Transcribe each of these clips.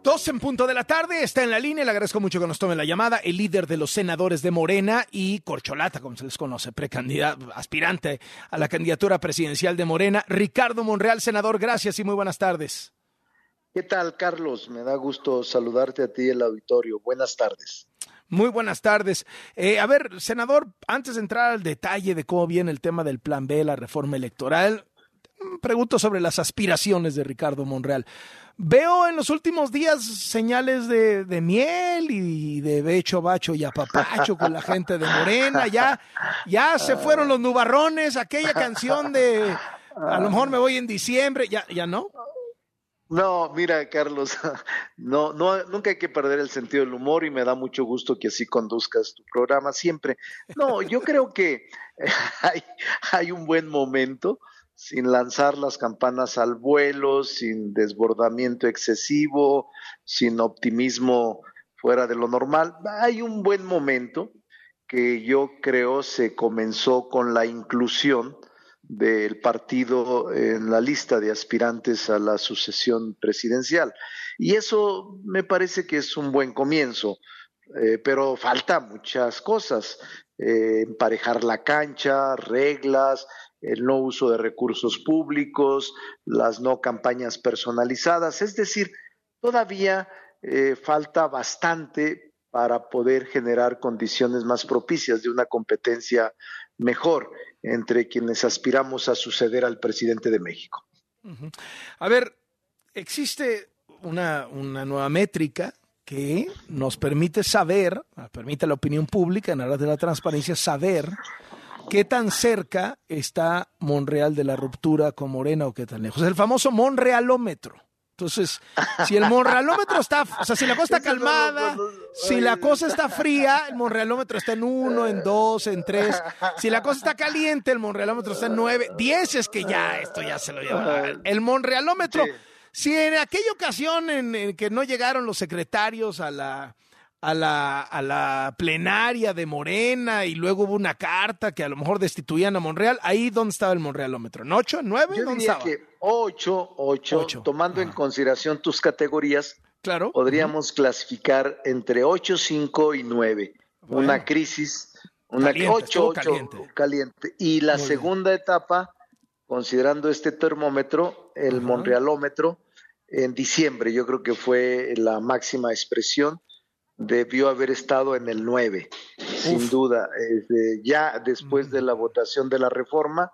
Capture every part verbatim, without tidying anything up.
Dos en punto de la tarde, está en la línea, le agradezco mucho que nos tome la llamada, el líder de los senadores de Morena y corcholata, como se les conoce, precandidato, aspirante a la candidatura presidencial de Morena, Ricardo Monreal. Senador, gracias y muy buenas tardes. ¿Qué tal, Carlos? Me da gusto saludarte a ti y el auditorio. Buenas tardes. Muy buenas tardes. Eh, a ver, senador, antes de entrar al detalle de cómo viene el tema del Plan B, la reforma electoral, pregunto sobre las aspiraciones de Ricardo Monreal. Veo en los últimos días señales de, de miel y de becho, bacho y apapacho con la gente de Morena. Ya, ya se fueron los nubarrones, aquella canción de a lo mejor me voy en diciembre. ¿Ya, ya no? No, mira, Carlos, no, no, nunca hay que perder el sentido del humor y me da mucho gusto que así conduzcas tu programa siempre. No, yo creo que hay, hay un buen momento, sin lanzar las campanas al vuelo, sin desbordamiento excesivo, sin optimismo fuera de lo normal. Hay un buen momento que yo creo se comenzó con la inclusión del partido en la lista de aspirantes a la sucesión presidencial. Y eso me parece que es un buen comienzo, eh, pero falta muchas cosas, eh, emparejar la cancha, reglas, el no uso de recursos públicos, las no campañas personalizadas, es decir, todavía eh, falta bastante para poder generar condiciones más propicias de una competencia mejor entre quienes aspiramos a suceder al presidente de México. Uh-huh. A ver, existe una, una nueva métrica que nos permite saber, permite a la opinión pública, en aras de la transparencia, saber qué tan cerca está Monreal de la ruptura con Morena o qué tan lejos. El famoso Monrealómetro. Entonces, si el Monrealómetro está, o sea, si la cosa está calmada, si la cosa está fría, el Monrealómetro está en uno, en dos, en tres. Si la cosa está caliente, el Monrealómetro está en nueve, diez es que ya, esto ya se lo lleva. El Monrealómetro, si en aquella ocasión en, en que no llegaron los secretarios a la... A la, a la plenaria de Morena y luego hubo una carta que a lo mejor destituían a Monreal, ahí ¿dónde estaba el Monrealómetro? ¿En ocho, en nueve? Yo ¿Dónde diría estaba? que ocho, ocho, ocho. Tomando ah. en consideración tus categorías, claro. podríamos uh-huh. clasificar entre ocho, cinco y nueve. Bueno. Una crisis, una caliente, ocho, ocho, caliente. caliente. Y la Muy segunda bien. etapa, considerando este termómetro, el uh-huh. Monrealómetro, en diciembre, yo creo que fue la máxima expresión, debió haber estado en el nueve, sin duda, eh, ya después de la votación de la reforma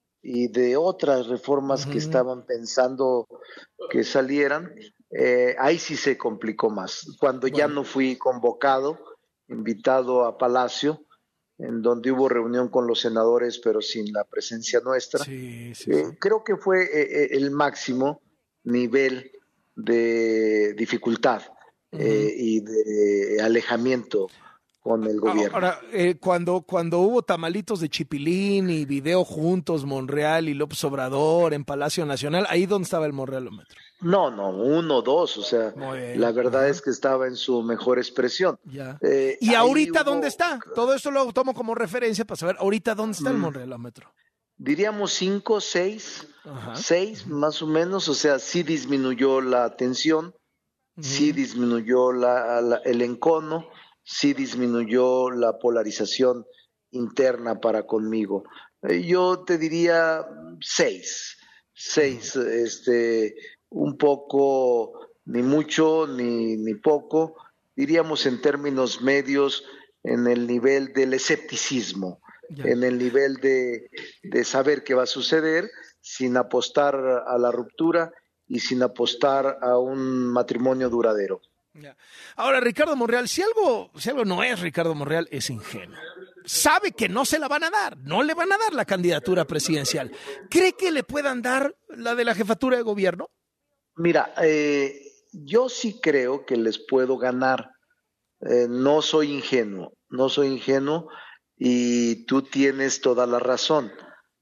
y de otras reformas uh-huh. que estaban pensando que salieran, eh, ahí sí se complicó más. Cuando bueno. ya no fui convocado, invitado a Palacio, en donde hubo reunión con los senadores, pero sin la presencia nuestra, sí, sí, eh, sí. creo que fue eh, el máximo nivel de dificultad. Uh-huh. Eh, y de alejamiento con el gobierno. Ahora, eh, cuando, cuando hubo tamalitos de chipilín y video juntos, Monreal y López Obrador en Palacio Nacional, ¿ahí dónde estaba el Monrealómetro? No, no, uno, dos, o sea, la verdad uh-huh. es que estaba en su mejor expresión. Ya. Eh, ¿Y ahorita hubo... dónde está? Todo esto lo tomo como referencia para saber ahorita dónde está mm. el Monrealómetro. Diríamos cinco, seis, uh-huh. seis uh-huh. más o menos, o sea, sí disminuyó la tensión, sí disminuyó la, la, el encono, sí disminuyó la polarización interna para conmigo. Eh, yo te diría seis, seis, uh-huh. este, un poco, ni mucho, ni, ni poco, diríamos en términos medios, en el nivel del escepticismo, yeah. en el nivel de, de saber qué va a suceder, sin apostar a la ruptura, y sin apostar a un matrimonio duradero. Ahora, Ricardo Monreal, si algo, si algo no es Ricardo Monreal, es ingenuo. Sabe que no se la van a dar, no le van a dar la candidatura presidencial. ¿Cree que le puedan dar la de la jefatura de gobierno? Mira, eh, yo sí creo que les puedo ganar. Eh, no soy ingenuo, no soy ingenuo y tú tienes toda la razón.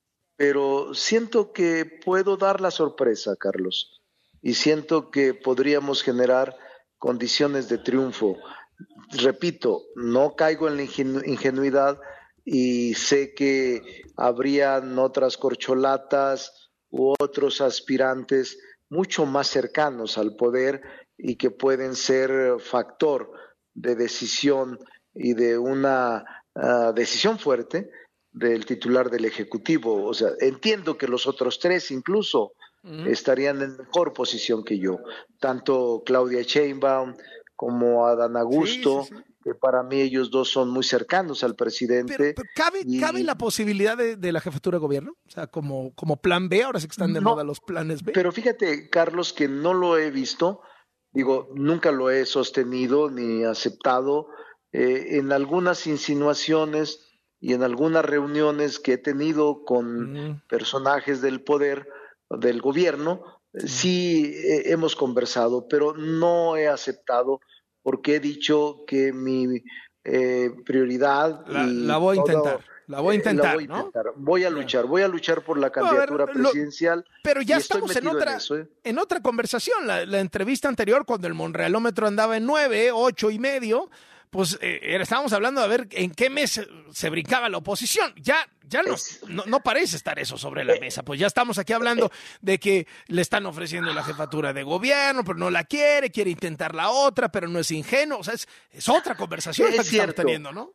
Pero siento que puedo dar la sorpresa, Carlos. Y siento que podríamos generar condiciones de triunfo. Repito, no caigo en la ingenu- ingenuidad y sé que habrían otras corcholatas u otros aspirantes mucho más cercanos al poder y que pueden ser factor de decisión y de una uh, decisión fuerte del titular del Ejecutivo. O sea, entiendo que los otros tres incluso uh-huh. estarían en mejor posición que yo, tanto Claudia Sheinbaum como Adán Augusto, sí, sí, sí. que para mí ellos dos son muy cercanos al presidente. Pero, pero ¿cabe, y... ¿cabe la posibilidad de, de la jefatura de gobierno? O sea, como, como plan B, ahora sí que están de no, moda los planes B. Pero fíjate, Carlos, que no lo he visto, digo, nunca lo he sostenido ni aceptado. Eh, en algunas insinuaciones y en algunas reuniones que he tenido con mm. personajes del poder, del gobierno, mm. sí eh, hemos conversado, pero no he aceptado porque he dicho que mi eh, prioridad la, y la voy a todo, intentar, la voy a intentar, eh, la voy a, ¿no? intentar. Voy a luchar, voy a luchar por la candidatura no, ver, presidencial. Lo, pero ya estamos en otra, en, eso, ¿eh? en otra conversación. La, la entrevista anterior, cuando el Monrealómetro andaba en nueve, ocho y medio, pues eh, estábamos hablando de ver en qué mes se brincaba la oposición. Ya, ya no, no, no parece estar eso sobre la mesa. Pues ya estamos aquí hablando de que le están ofreciendo la jefatura de gobierno, pero no la quiere, quiere intentar la otra, pero no es ingenuo. O sea, es, es otra conversación es que cierto, estamos teniendo, ¿no?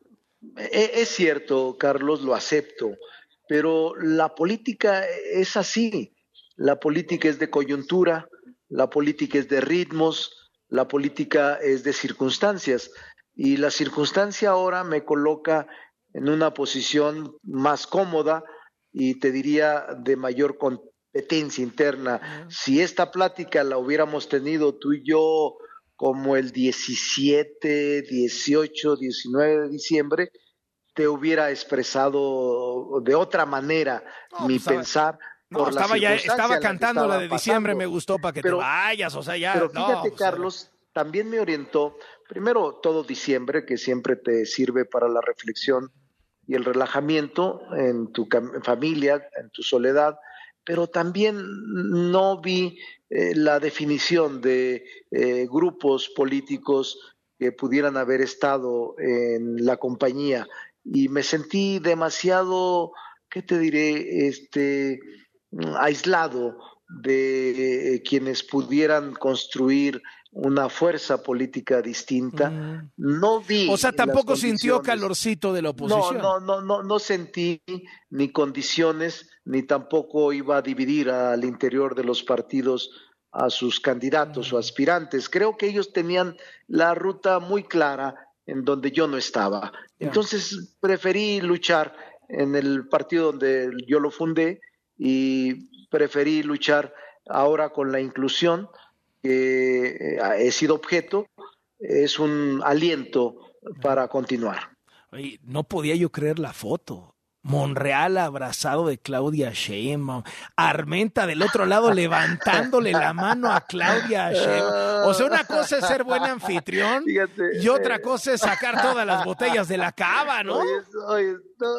Es cierto, Carlos, lo acepto, pero la política es así. La política es de coyuntura, la política es de ritmos, la política es de circunstancias. Y la circunstancia ahora me coloca en una posición más cómoda y te diría de mayor competencia interna. Uh-huh. Si esta plática la hubiéramos tenido tú y yo como el diecisiete, dieciocho, diecinueve de diciembre, te hubiera expresado de otra manera no, mi pues, pensar. No, estaba, ya, estaba cantando la, la de diciembre, pasando. Me gustó para que pero, te vayas, o sea, ya. Pero fíjate, no, Carlos, o sea, también me orientó, primero todo diciembre, que siempre te sirve para la reflexión y el relajamiento en tu familia, en tu soledad, pero también no vi eh, la definición de eh, grupos políticos que pudieran haber estado en la compañía y me sentí demasiado, ¿qué te diré?, este, aislado de eh, quienes pudieran construir una fuerza política distinta. Mm. No vi. O sea, tampoco sintió calorcito de la oposición. No, no, no, no, no sentí ni condiciones, ni tampoco iba a dividir al interior de los partidos a sus candidatos mm. o aspirantes. Creo que ellos tenían la ruta muy clara en donde yo no estaba. Yeah. Entonces preferí luchar en el partido donde yo lo fundé y preferí luchar ahora con la inclusión, que he sido objeto, es un aliento para continuar. Oye, no podía yo creer la foto. Monreal abrazado de Claudia Sheinbaum, Armenta del otro lado levantándole la mano a Claudia Sheinbaum. O sea, una cosa es ser buen anfitrión Fíjate, y otra eh, cosa es sacar todas las botellas de la cava, ¿no? Oye, oye, no.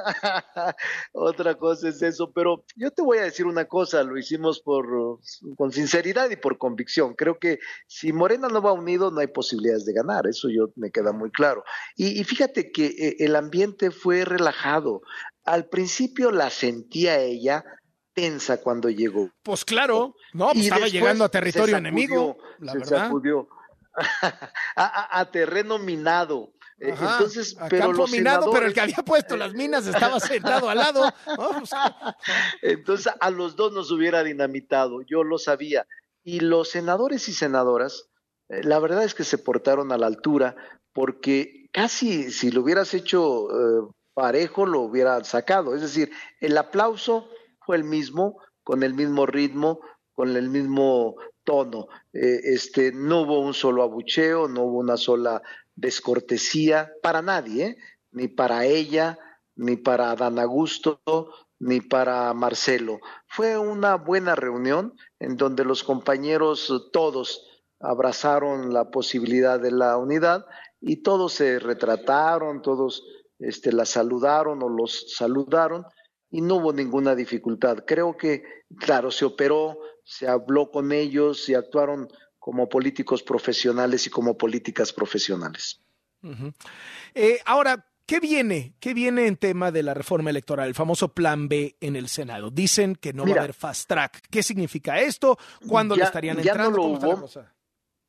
Otra cosa es eso, pero yo te voy a decir una cosa, lo hicimos por con sinceridad y por convicción. Creo que si Morena no va unido no hay posibilidades de ganar, eso yo me queda muy claro. Y, y fíjate que eh, el ambiente fue relajado. Al principio la sentía ella tensa cuando llegó. Pues claro, no, pues estaba llegando a territorio sacudió, enemigo, la se verdad. Sacudió a, a, a terreno minado. Ajá, Entonces, a pero campo los minado, senadores... pero el que había puesto las minas estaba sentado al lado. Oh, pues... Entonces, a los dos nos hubiera dinamitado, yo lo sabía. Y los senadores y senadoras, eh, la verdad es que se portaron a la altura, porque casi si lo hubieras hecho eh, parejo, lo hubieran sacado. Es decir, el aplauso fue el mismo, con el mismo ritmo, con el mismo tono. Eh, este, no hubo un solo abucheo, no hubo una sola descortesía para nadie, ¿eh? Ni para ella, ni para Adán Augusto, ni para Marcelo. Fue una buena reunión en donde los compañeros todos abrazaron la posibilidad de la unidad y todos se retrataron, todos este, la saludaron o los saludaron y no hubo ninguna dificultad. Creo que, claro, se operó, se habló con ellos y actuaron como políticos profesionales y como políticas profesionales. Uh-huh. Eh, ahora, ¿qué viene? ¿Qué viene en tema de la reforma electoral, el famoso plan B en el Senado? Dicen que no Mira, va a haber fast track. ¿Qué significa esto? ¿Cuándo ya, le estarían ya entrando? No lo ¿Cómo hubo, está la cosa?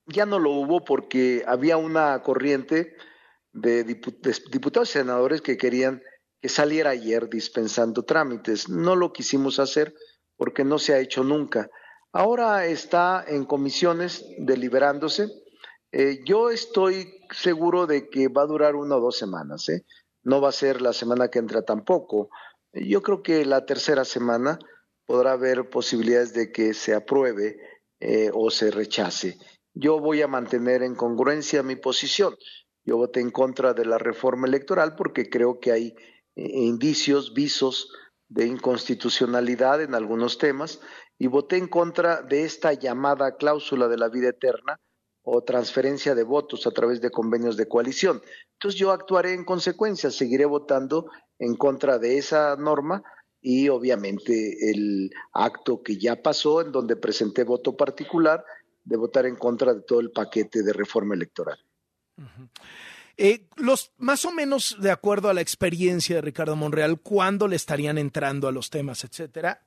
ya no lo hubo porque había una corriente de diputados y senadores que querían que saliera ayer dispensando trámites. No lo quisimos hacer porque no se ha hecho nunca. Ahora está en comisiones deliberándose. Eh, yo estoy seguro de que va a durar una o dos semanas, ¿eh? No va a ser la semana que entra tampoco. Yo creo que la tercera semana podrá haber posibilidades de que se apruebe eh, o se rechace. Yo voy a mantener en congruencia mi posición. Yo voté en contra de la reforma electoral porque creo que hay eh, indicios, visos de inconstitucionalidad en algunos temas, y voté en contra de esta llamada cláusula de la vida eterna o transferencia de votos a través de convenios de coalición. Entonces yo actuaré en consecuencia, seguiré votando en contra de esa norma y obviamente el acto que ya pasó, en donde presenté voto particular, de votar en contra de todo el paquete de reforma electoral. Uh-huh. Eh, los, más o menos de acuerdo a la experiencia de Ricardo Monreal, ¿cuándo le estarían entrando a los temas, etcétera?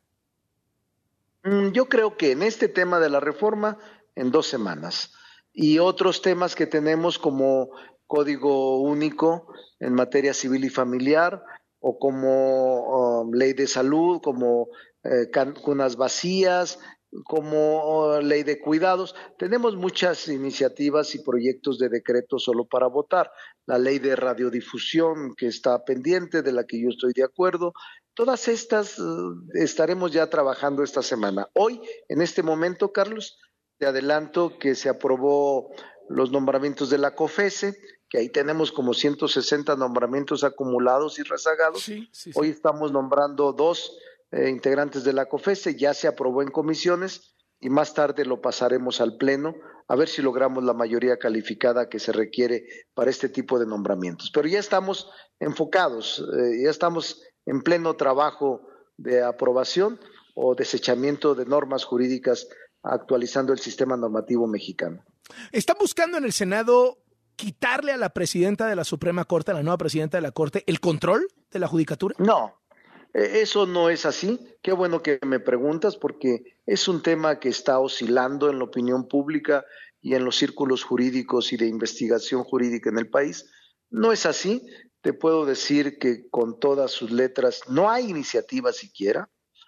Mm, yo creo que en este tema de la reforma, en dos semanas. Y otros temas que tenemos como Código Único en materia civil y familiar, o como um, ley de salud, como eh, cunas vacías, como uh, ley de cuidados. Tenemos muchas iniciativas y proyectos de decreto solo para votar. La ley de radiodifusión que está pendiente, de la que yo estoy de acuerdo. Todas estas uh, estaremos ya trabajando esta semana. Hoy, en este momento, Carlos, te adelanto que se aprobó los nombramientos de la COFESE, que ahí tenemos como ciento sesenta nombramientos acumulados y rezagados. Sí, sí, sí. Hoy estamos nombrando dos eh, integrantes de la COFESE, ya se aprobó en comisiones y más tarde lo pasaremos al Pleno a ver si logramos la mayoría calificada que se requiere para este tipo de nombramientos. Pero ya estamos enfocados, eh, ya estamos en pleno trabajo de aprobación o desechamiento de normas jurídicas actualizando el sistema normativo mexicano. ¿Está buscando en el Senado quitarle a la presidenta de la Suprema Corte, a la nueva presidenta de la Corte, el control de la judicatura? No, eso no es así. Qué bueno que me preguntas, porque es un tema que está oscilando en la opinión pública y en los círculos jurídicos y de investigación jurídica en el país. No es así. Te puedo decir que con todas sus letras no hay iniciativa siquiera.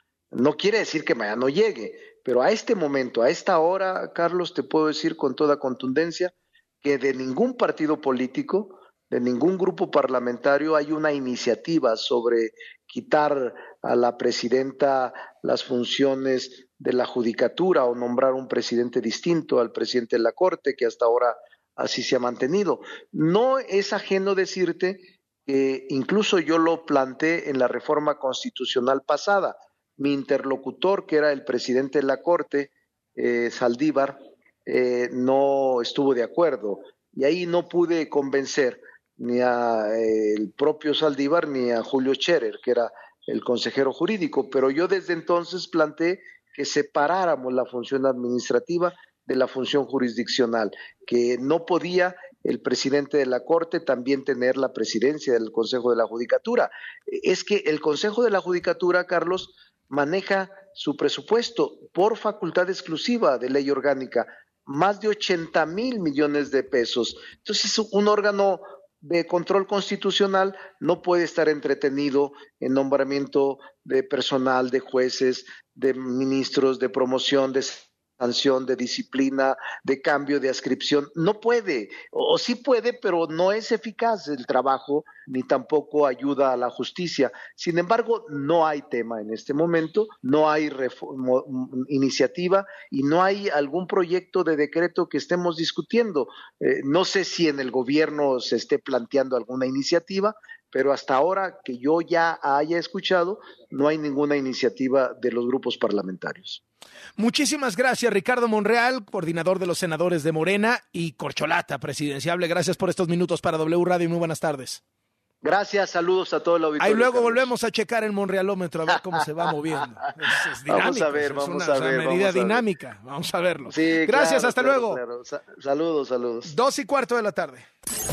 No quiere decir que mañana no llegue, pero a este momento, a esta hora, Carlos, te puedo decir con toda contundencia que de ningún partido político, de ningún grupo parlamentario hay una iniciativa sobre quitar a la presidenta las funciones de la judicatura o nombrar un presidente distinto al presidente de la Corte, que hasta ahora así se ha mantenido. No es ajeno decirte que incluso yo lo planteé en la reforma constitucional pasada. Mi interlocutor, que era el presidente de la Corte, eh, Saldívar, eh, no estuvo de acuerdo. Y ahí no pude convencer ni a eh, el propio Saldívar ni a Julio Scherer, que era el consejero jurídico. Pero yo desde entonces planteé que separáramos la función administrativa de la función jurisdiccional, que no podía el presidente de la Corte también tener la presidencia del Consejo de la Judicatura. Es que el Consejo de la Judicatura, Carlos, maneja su presupuesto por facultad exclusiva de ley orgánica, más de ochenta mil millones de pesos. Entonces, un órgano de control constitucional no puede estar entretenido en nombramiento de personal, de jueces, de ministros, de promoción, de sanción, de disciplina, de cambio de adscripción. No puede, o, o sí puede, pero no es eficaz el trabajo, ni tampoco ayuda a la justicia. Sin embargo, no hay tema en este momento, no hay reforma, iniciativa y no hay algún proyecto de decreto que estemos discutiendo. Eh, no sé si en el gobierno se esté planteando alguna iniciativa, pero hasta ahora que yo ya haya escuchado, no hay ninguna iniciativa de los grupos parlamentarios. Muchísimas gracias, Ricardo Monreal, coordinador de los senadores de Morena y corcholata presidenciable. Gracias por estos minutos para W Radio y muy buenas tardes. Gracias, saludos a todo el auditorio. Ahí luego Carlos. Volvemos a checar el Monrealómetro a ver cómo se va moviendo. Es, es dinámico, vamos a ver, vamos es una, a ver. una medida vamos a dinámica. ver. Vamos a verlo. Sí, gracias, claro, hasta claro, luego. Claro. Sa- saludos, saludos. Dos y cuarto de la tarde.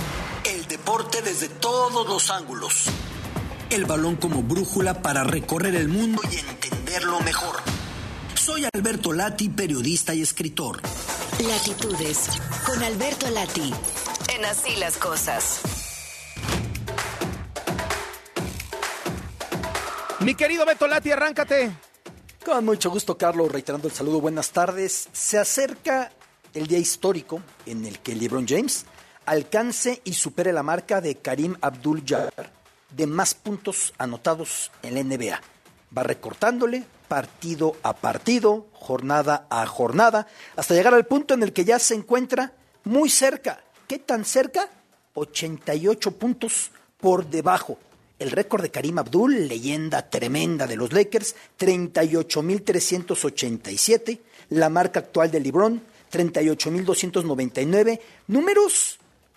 El deporte desde todos los ángulos. El balón como brújula para recorrer el mundo y entenderlo mejor. Soy Alberto Lati, periodista y escritor. Latitudes, con Alberto Lati, en Así las Cosas. Mi querido Beto Lati, arráncate. Con mucho gusto, Carlos, reiterando el saludo, buenas tardes. Se acerca el día histórico en el que LeBron James alcance y supere la marca de Kareem Abdul-Jabbar de más puntos anotados en la N B A. Va recortándole partido a partido, jornada a jornada, hasta llegar al punto en el que ya se encuentra muy cerca. ¿Qué tan cerca? ochenta y ocho puntos por debajo. El récord de Kareem Abdul, leyenda tremenda de los Lakers, treinta y ocho mil trescientos ochenta y siete. La marca actual de LeBron, treinta y ocho mil doscientos noventa y nueve. Números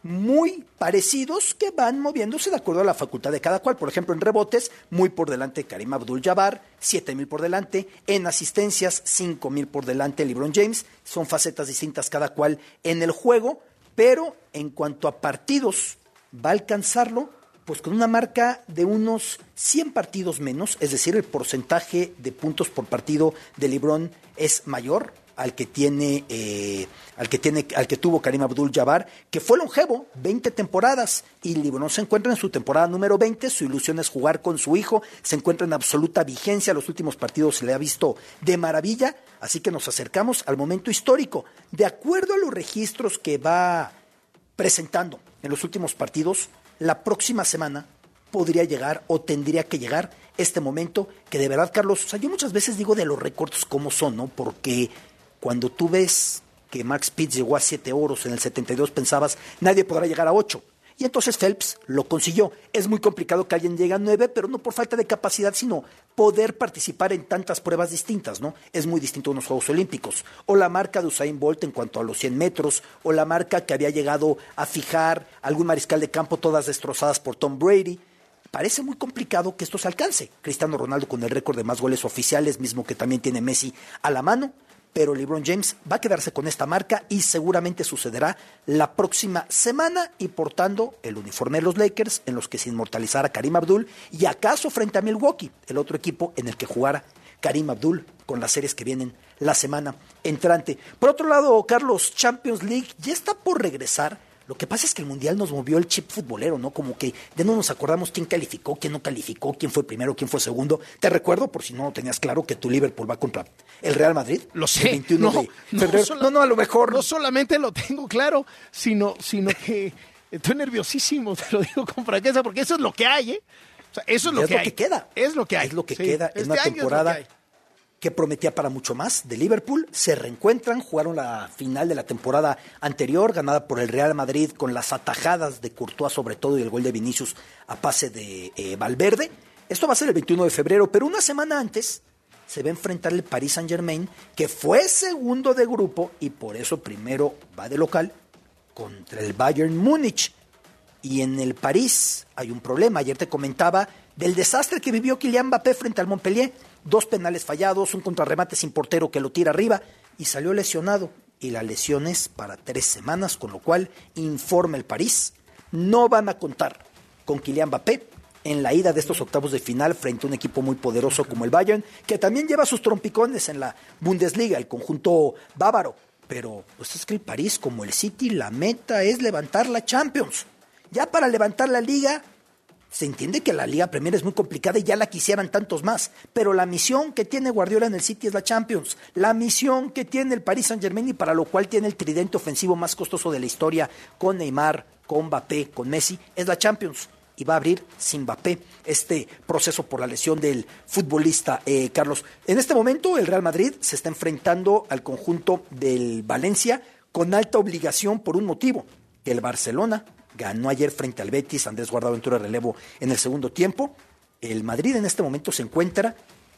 muy parecidos que van moviéndose de acuerdo a la facultad de cada cual. Por ejemplo, en rebotes, muy por delante Kareem Abdul-Jabbar, siete mil por delante. En asistencias, cinco mil por delante LeBron James. Son facetas distintas cada cual en el juego, pero en cuanto a partidos, va a alcanzarlo pues con una marca de unos cien partidos menos, es decir, el porcentaje de puntos por partido de LeBron es mayor al que tiene, eh, al que tiene, al que tuvo Kareem Abdul-Jabbar, que fue longevo, veinte temporadas, y LeBron se encuentra en su temporada número veinte. Su ilusión es jugar con su hijo, se encuentra en absoluta vigencia. Los últimos partidos se le ha visto de maravilla, así que nos acercamos al momento histórico. De acuerdo a los registros que va presentando en los últimos partidos, la próxima semana podría llegar o tendría que llegar este momento que de verdad, Carlos, o sea, yo muchas veces digo de los récords cómo son, ¿no? Porque cuando tú ves que Mark Spitz llegó a siete oros en el setenta y dos, pensabas, nadie podrá llegar a ocho. Y entonces Phelps lo consiguió. Es muy complicado que alguien llegue a nueve, pero no por falta de capacidad, sino poder participar en tantas pruebas distintas, ¿no? Es muy distinto a unos Juegos Olímpicos. O la marca de Usain Bolt en cuanto a los cien metros, o la marca que había llegado a fijar algún mariscal de campo, todas destrozadas por Tom Brady. Parece muy complicado que esto se alcance. Cristiano Ronaldo con el récord de más goles oficiales, mismo que también tiene Messi a la mano, pero LeBron James va a quedarse con esta marca y seguramente sucederá la próxima semana y portando el uniforme de los Lakers en los que se inmortalizará Kareem Abdul y acaso frente a Milwaukee, el otro equipo en el que jugará Kareem Abdul con las series que vienen la semana entrante. Por otro lado, Carlos, Champions League ya está por regresar. Lo que pasa es que el Mundial nos movió el chip futbolero, ¿no? Como que ya no nos acordamos quién calificó, quién no calificó, quién fue primero, quién fue segundo. Te recuerdo, por si no lo tenías claro, que tu Liverpool va contra el Real Madrid. Lo sé. El veintiuno no, de febrero. No, sola, no, no, a lo mejor. No solamente lo tengo claro, sino, sino que estoy nerviosísimo, te lo digo con franqueza, porque eso es lo que hay, ¿eh? O sea, eso es lo es que lo hay. que queda. Es lo que hay. Es lo que sí. queda en este una año temporada es que prometía para mucho más de Liverpool. Se reencuentran, jugaron la final de la temporada anterior, ganada por el Real Madrid con las atajadas de Courtois sobre todo y el gol de Vinicius a pase de eh, Valverde. Esto va a ser el veintiuno de febrero, pero una semana antes se va a enfrentar el Paris Saint-Germain, que fue segundo de grupo y por eso primero va de local contra el Bayern Múnich. Y en el París hay un problema. Ayer te comentaba del desastre que vivió Kylian Mbappé frente al Montpellier. Dos penales fallados, un contrarremate sin portero que lo tira arriba y salió lesionado. Y la lesión es para tres semanas, con lo cual, informa el París, no van a contar con Kylian Mbappé en la ida de estos octavos de final frente a un equipo muy poderoso como el Bayern, que también lleva sus trompicones en la Bundesliga, el conjunto bávaro. Pero pues es que el París, como el City, la meta es levantar la Champions. Ya para levantar la Liga, se entiende que la Liga Premier es muy complicada y ya la quisieran tantos más, pero la misión que tiene Guardiola en el City es la Champions, la misión que tiene el Paris Saint-Germain y para lo cual tiene el tridente ofensivo más costoso de la historia con Neymar, con Mbappé, con Messi, es la Champions. Y va a abrir sin Mbappé este proceso por la lesión del futbolista, eh, Carlos. En este momento el Real Madrid se está enfrentando al conjunto del Valencia con alta obligación por un motivo. El Barcelona ganó ayer frente al Betis, Andrés Guardado entró de relevo en el segundo tiempo. El Madrid en este momento se encuentra,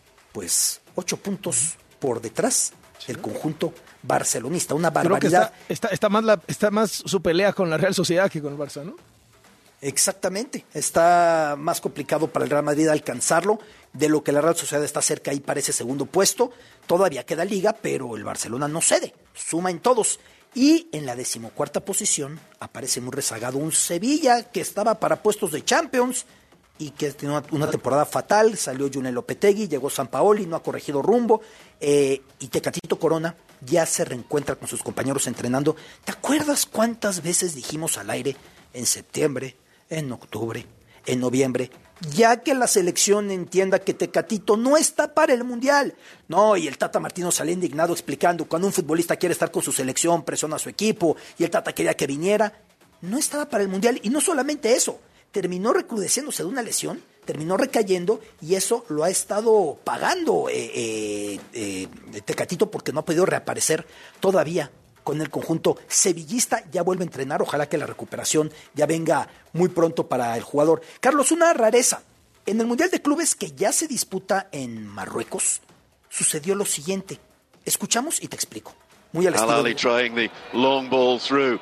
pues, ocho puntos por detrás del conjunto barcelonista. Una barbaridad. Creo que está, está, está, más la, está más su pelea con la Real Sociedad que con el Barça, ¿no? Exactamente. Está más complicado para el Real Madrid alcanzarlo. De lo que la Real Sociedad está cerca ahí para ese segundo puesto. Todavía queda liga, pero el Barcelona no cede. Suma en todos. Y en la decimocuarta posición aparece muy rezagado un Sevilla que estaba para puestos de Champions y que tiene una, una temporada fatal. Salió Junel Lopetegui, llegó Sampaoli, no ha corregido rumbo. Eh, y Tecatito Corona ya se reencuentra con sus compañeros entrenando. ¿Te acuerdas cuántas veces dijimos al aire en septiembre, en octubre, en noviembre, ya que la selección entienda que Tecatito no está para el Mundial? No, y el Tata Martino salió indignado explicando, cuando un futbolista quiere estar con su selección, presiona a su equipo, y el Tata quería que viniera, no estaba para el Mundial. Y no solamente eso, terminó recrudeciéndose de una lesión, terminó recayendo, y eso lo ha estado pagando eh, eh, eh, Tecatito, porque no ha podido reaparecer todavía con el conjunto sevillista. Ya vuelve a entrenar, ojalá que la recuperación ya venga muy pronto para el jugador. Carlos, una rareza. En el Mundial de Clubes que ya se disputa en Marruecos, sucedió lo siguiente. Escuchamos y te explico. Muy al estilo de... trying the long ball through.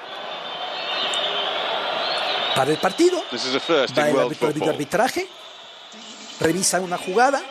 Para el partido, This is a first va in el world árbitro de football. arbitraje, revisa una jugada,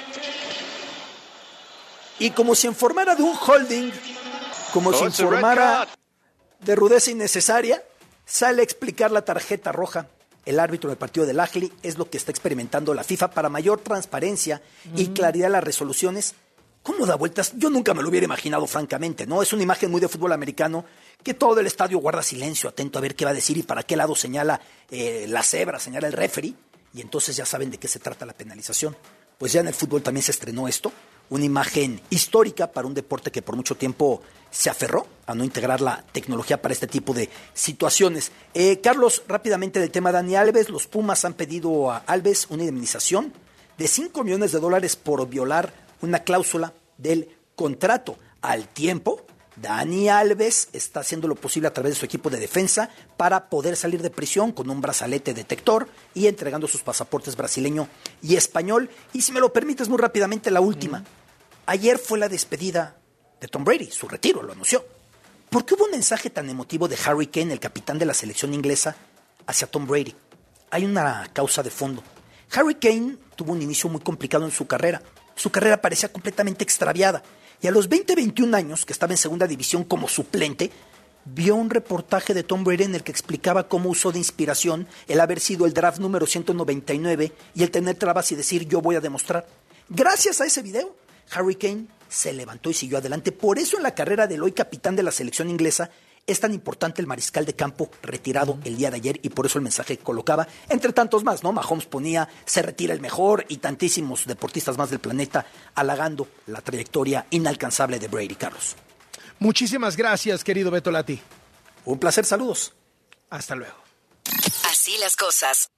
y como si informara de un holding, como Oh, si it's a red informara card. de rudeza innecesaria, sale a explicar la tarjeta roja. El árbitro del partido del Ahly es lo que está experimentando la FIFA para mayor transparencia y claridad en las resoluciones. ¿Cómo da vueltas? Yo nunca me lo hubiera imaginado, francamente, ¿no? Es una imagen muy de fútbol americano, que todo el estadio guarda silencio, atento a ver qué va a decir y para qué lado señala eh, la cebra, señala el referee, y entonces ya saben de qué se trata la penalización. Pues ya en el fútbol también se estrenó esto, una imagen histórica para un deporte que por mucho tiempo se aferró a no integrar la tecnología para este tipo de situaciones. Eh, Carlos, rápidamente del tema Dani Alves, los Pumas han pedido a Alves una indemnización de cinco millones de dólares por violar una cláusula del contrato. Al tiempo, Dani Alves está haciendo lo posible a través de su equipo de defensa para poder salir de prisión con un brazalete detector y entregando sus pasaportes brasileño y español. Y si me lo permites muy rápidamente, la última. Ayer fue la despedida de Tom Brady, su retiro, lo anunció. ¿Por qué hubo un mensaje tan emotivo de Harry Kane, el capitán de la selección inglesa, hacia Tom Brady? Hay una causa de fondo. Harry Kane tuvo un inicio muy complicado en su carrera. Su carrera parecía completamente extraviada. Y a los veinte, veintiún años, que estaba en segunda división como suplente, vio un reportaje de Tom Brady en el que explicaba cómo usó de inspiración el haber sido el draft número ciento noventa y nueve y el tener trabas y decir yo voy a demostrar. Gracias a ese video, Harry Kane se levantó y siguió adelante. Por eso en la carrera del hoy capitán de la selección inglesa es tan importante el mariscal de campo retirado el día de ayer, y por eso el mensaje que colocaba, entre tantos más, ¿no? Mahomes ponía, se retira el mejor, y tantísimos deportistas más del planeta halagando la trayectoria inalcanzable de Brady. Carlos. Muchísimas gracias, querido Beto Lati. Un placer, saludos. Hasta luego. Así las cosas.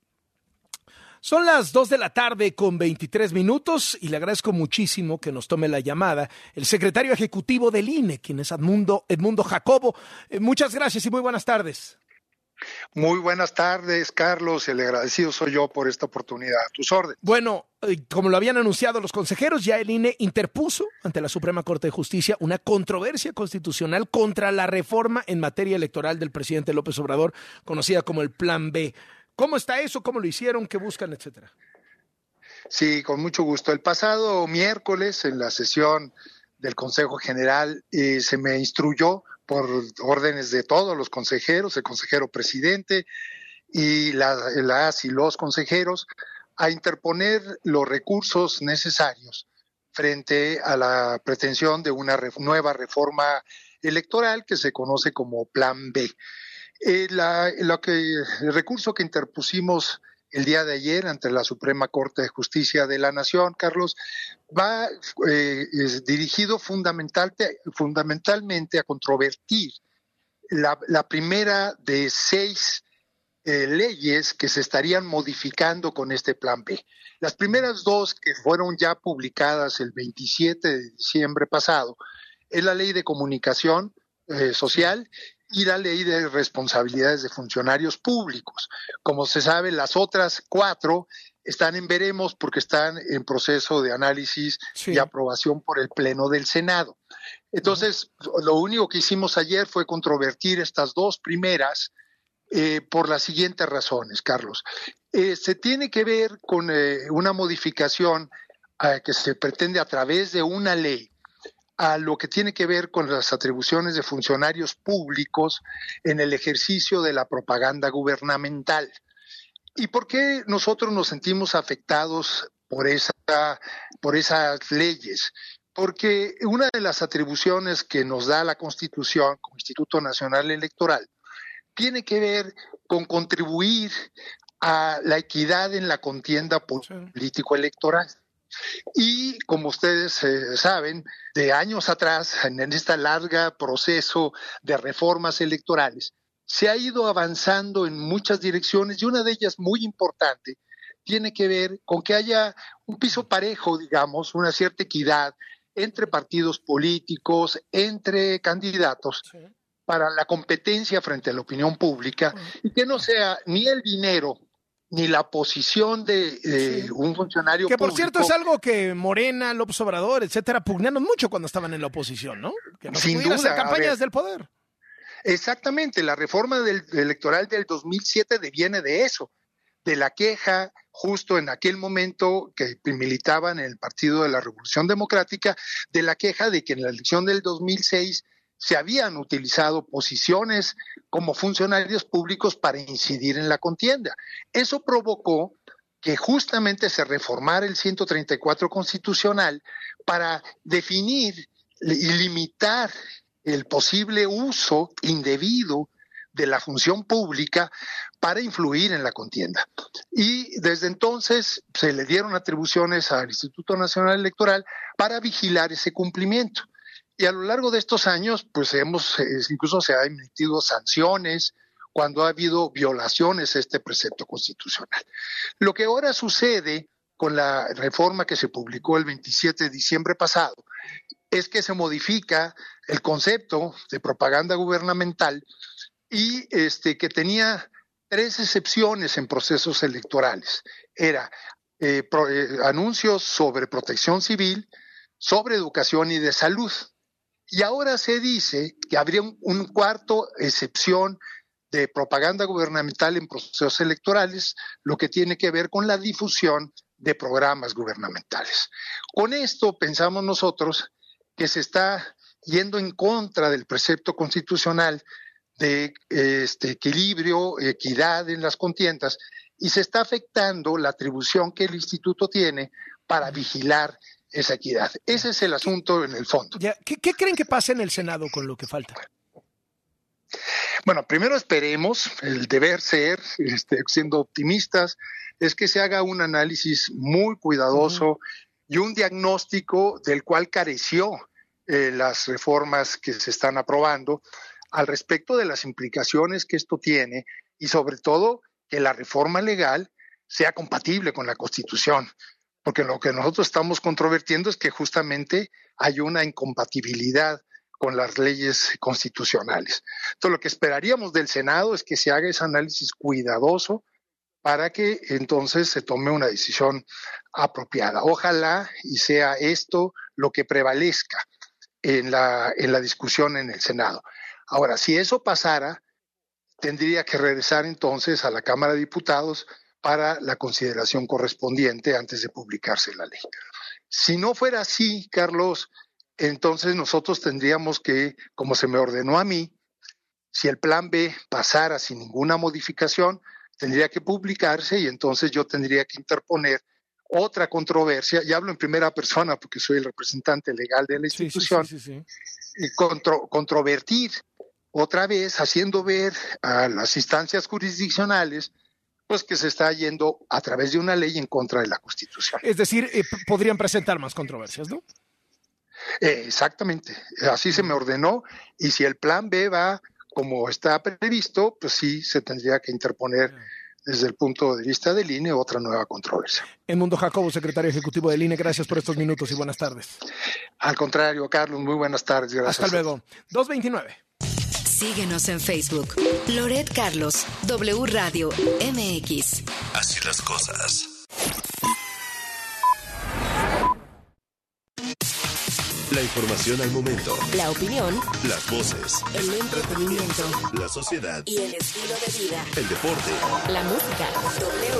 Son las dos de la tarde con veintitrés minutos y le agradezco muchísimo que nos tome la llamada el secretario ejecutivo del I N E, quien es Edmundo, Edmundo Jacobo. Eh, muchas gracias y muy buenas tardes. Muy buenas tardes, Carlos. El agradecido soy yo por esta oportunidad. A tus órdenes. Bueno, eh, como lo habían anunciado los consejeros, ya el I N E interpuso ante la Suprema Corte de Justicia una controversia constitucional contra la reforma en materia electoral del presidente López Obrador, conocida como el Plan B. ¿Cómo está eso? ¿Cómo lo hicieron? ¿Qué buscan? Etcétera. Sí, con mucho gusto. El pasado miércoles, en la sesión del Consejo General, eh, se me instruyó por órdenes de todos los consejeros, el consejero presidente y la, las y los consejeros, a interponer los recursos necesarios frente a la pretensión de una ref- nueva reforma electoral que se conoce como Plan B. Eh, la, lo que, el recurso que interpusimos el día de ayer ante la Suprema Corte de Justicia de la Nación, Carlos, va eh, es dirigido fundamental, fundamentalmente a controvertir la, la primera de seis eh, leyes que se estarían modificando con este Plan B. Las primeras dos, que fueron ya publicadas el veintisiete de diciembre pasado, es la Ley de Comunicación eh, Social y la Ley de Responsabilidades de Funcionarios Públicos. Como se sabe, las otras cuatro están en veremos porque están en proceso de análisis sí. y aprobación por el Pleno del Senado. Entonces, uh-huh. lo único que hicimos ayer fue controvertir estas dos primeras eh, por las siguientes razones, Carlos. Eh, se tiene que ver con eh, una modificación eh, que se pretende a través de una ley a lo que tiene que ver con las atribuciones de funcionarios públicos en el ejercicio de la propaganda gubernamental. ¿Y por qué nosotros nos sentimos afectados por esa, por esas leyes? Porque una de las atribuciones que nos da la Constitución como Instituto Nacional Electoral tiene que ver con contribuir a la equidad en la contienda político-electoral. Y como ustedes eh, saben, de años atrás, en este largo proceso de reformas electorales, se ha ido avanzando en muchas direcciones y una de ellas muy importante tiene que ver con que haya un piso parejo, digamos, una cierta equidad entre partidos políticos, entre candidatos, sí, para la competencia frente a la opinión pública, y que no sea ni el dinero ni la posición de, de sí. un funcionario que por público. Cierto es algo que Morena, López Obrador, etcétera, pugnaron mucho cuando estaban en la oposición, ¿no? Que no se pudiera hacer campañas del poder. Exactamente, la reforma del, electoral del dos mil siete deviene de eso, de la queja justo en aquel momento que militaban en el Partido de la Revolución Democrática, de la queja de que en la elección del dos mil seis se habían utilizado posiciones como funcionarios públicos para incidir en la contienda. Eso provocó que justamente se reformara el ciento treinta y cuatro constitucional para definir y limitar el posible uso indebido de la función pública para influir en la contienda. Y desde entonces se le dieron atribuciones al Instituto Nacional Electoral para vigilar ese cumplimiento. Y a lo largo de estos años, pues hemos, incluso se han emitido sanciones cuando ha habido violaciones a este precepto constitucional. Lo que ahora sucede con la reforma que se publicó el veintisiete de diciembre pasado es que se modifica el concepto de propaganda gubernamental y este que tenía tres excepciones en procesos electorales. Era eh, pro, eh, anuncios sobre protección civil, sobre educación y de salud. Y ahora se dice que habría un, un cuarto excepción de propaganda gubernamental en procesos electorales, lo que tiene que ver con la difusión de programas gubernamentales. Con esto pensamos nosotros que se está yendo en contra del precepto constitucional de este equilibrio, equidad en las contiendas, y se está afectando la atribución que el instituto tiene para vigilar esa equidad. Ese es el asunto en el fondo. Ya, ¿qué, ¿Qué creen que pase en el Senado con lo que falta? Bueno, primero esperemos, el deber ser, este, siendo optimistas, es que se haga un análisis muy cuidadoso uh-huh. y un diagnóstico del cual careció eh, las reformas que se están aprobando al respecto de las implicaciones que esto tiene y sobre todo que la reforma legal sea compatible con la Constitución. Porque lo que nosotros estamos controvertiendo es que justamente hay una incompatibilidad con las leyes constitucionales. Entonces, lo que esperaríamos del Senado es que se haga ese análisis cuidadoso para que entonces se tome una decisión apropiada. Ojalá y sea esto lo que prevalezca en la, en la discusión en el Senado. Ahora, si eso pasara, tendría que regresar entonces a la Cámara de Diputados para la consideración correspondiente antes de publicarse la ley. Si no fuera así, Carlos, entonces nosotros tendríamos que, como se me ordenó a mí, si el plan B pasara sin ninguna modificación, tendría que publicarse y entonces yo tendría que interponer otra controversia, y hablo en primera persona porque soy el representante legal de la institución, sí, sí, sí, sí, sí. y contro, controvertir otra vez, haciendo ver a las instancias jurisdiccionales pues que se está yendo a través de una ley en contra de la Constitución. Es decir, eh, podrían presentar más controversias, ¿no? Eh, exactamente, así se me ordenó, y si el plan B va como está previsto, pues sí se tendría que interponer desde el punto de vista del I N E otra nueva controversia. Edmundo Jacobo, secretario ejecutivo del I N E, gracias por estos minutos y buenas tardes. Al contrario, Carlos, muy buenas tardes, gracias. Hasta luego. dos veintinueve. Síguenos en Facebook. Loret Carlos, W Radio M X. Así las cosas. La información al momento. La opinión. Las voces. El entretenimiento. La sociedad. Y el estilo de vida. El deporte. La música. W.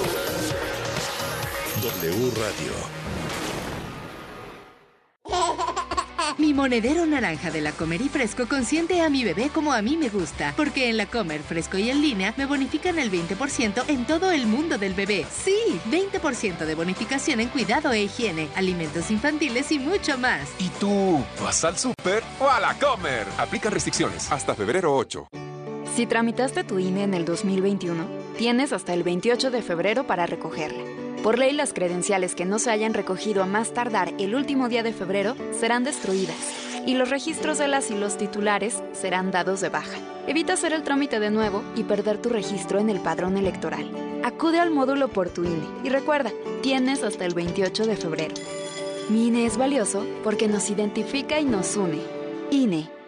W Radio. Mi Mi monedero naranja de La Comer y Fresco consiente a mi bebé como a mí me gusta, porque en La Comer, Fresco y en línea me bonifican el veinte por ciento en todo el mundo del bebé. Sí, veinte por ciento de bonificación en cuidado e higiene, alimentos infantiles y mucho más. ¿Y tú vas al súper o a La Comer? Aplican restricciones hasta febrero ocho. Si tramitaste tu I N E en el dos mil veintiuno, tienes hasta el veintiocho de febrero para recogerla. Por ley, las credenciales que no se hayan recogido a más tardar el último día de febrero serán destruidas y los registros de las y los titulares serán dados de baja. Evita hacer el trámite de nuevo y perder tu registro en el padrón electoral. Acude al módulo por tu I N E y recuerda, tienes hasta el veintiocho de febrero. Mi I N E es valioso porque nos identifica y nos une. I N E.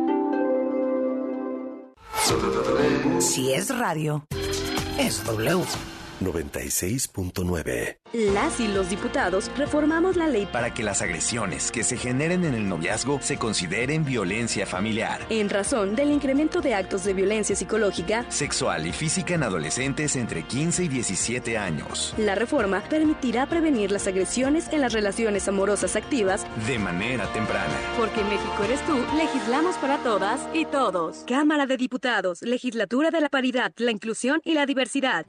Si es radio, es W. noventa y seis punto nueve. Las y los diputados reformamos la ley para que las agresiones que se generen en el noviazgo se consideren violencia familiar, en razón del incremento de actos de violencia psicológica, sexual y física en adolescentes entre quince y diecisiete años. La reforma permitirá prevenir las agresiones en las relaciones amorosas activas de manera temprana. Porque en México eres tú, legislamos para todas y todos. Cámara de Diputados, Legislatura de la Paridad, la Inclusión y la Diversidad.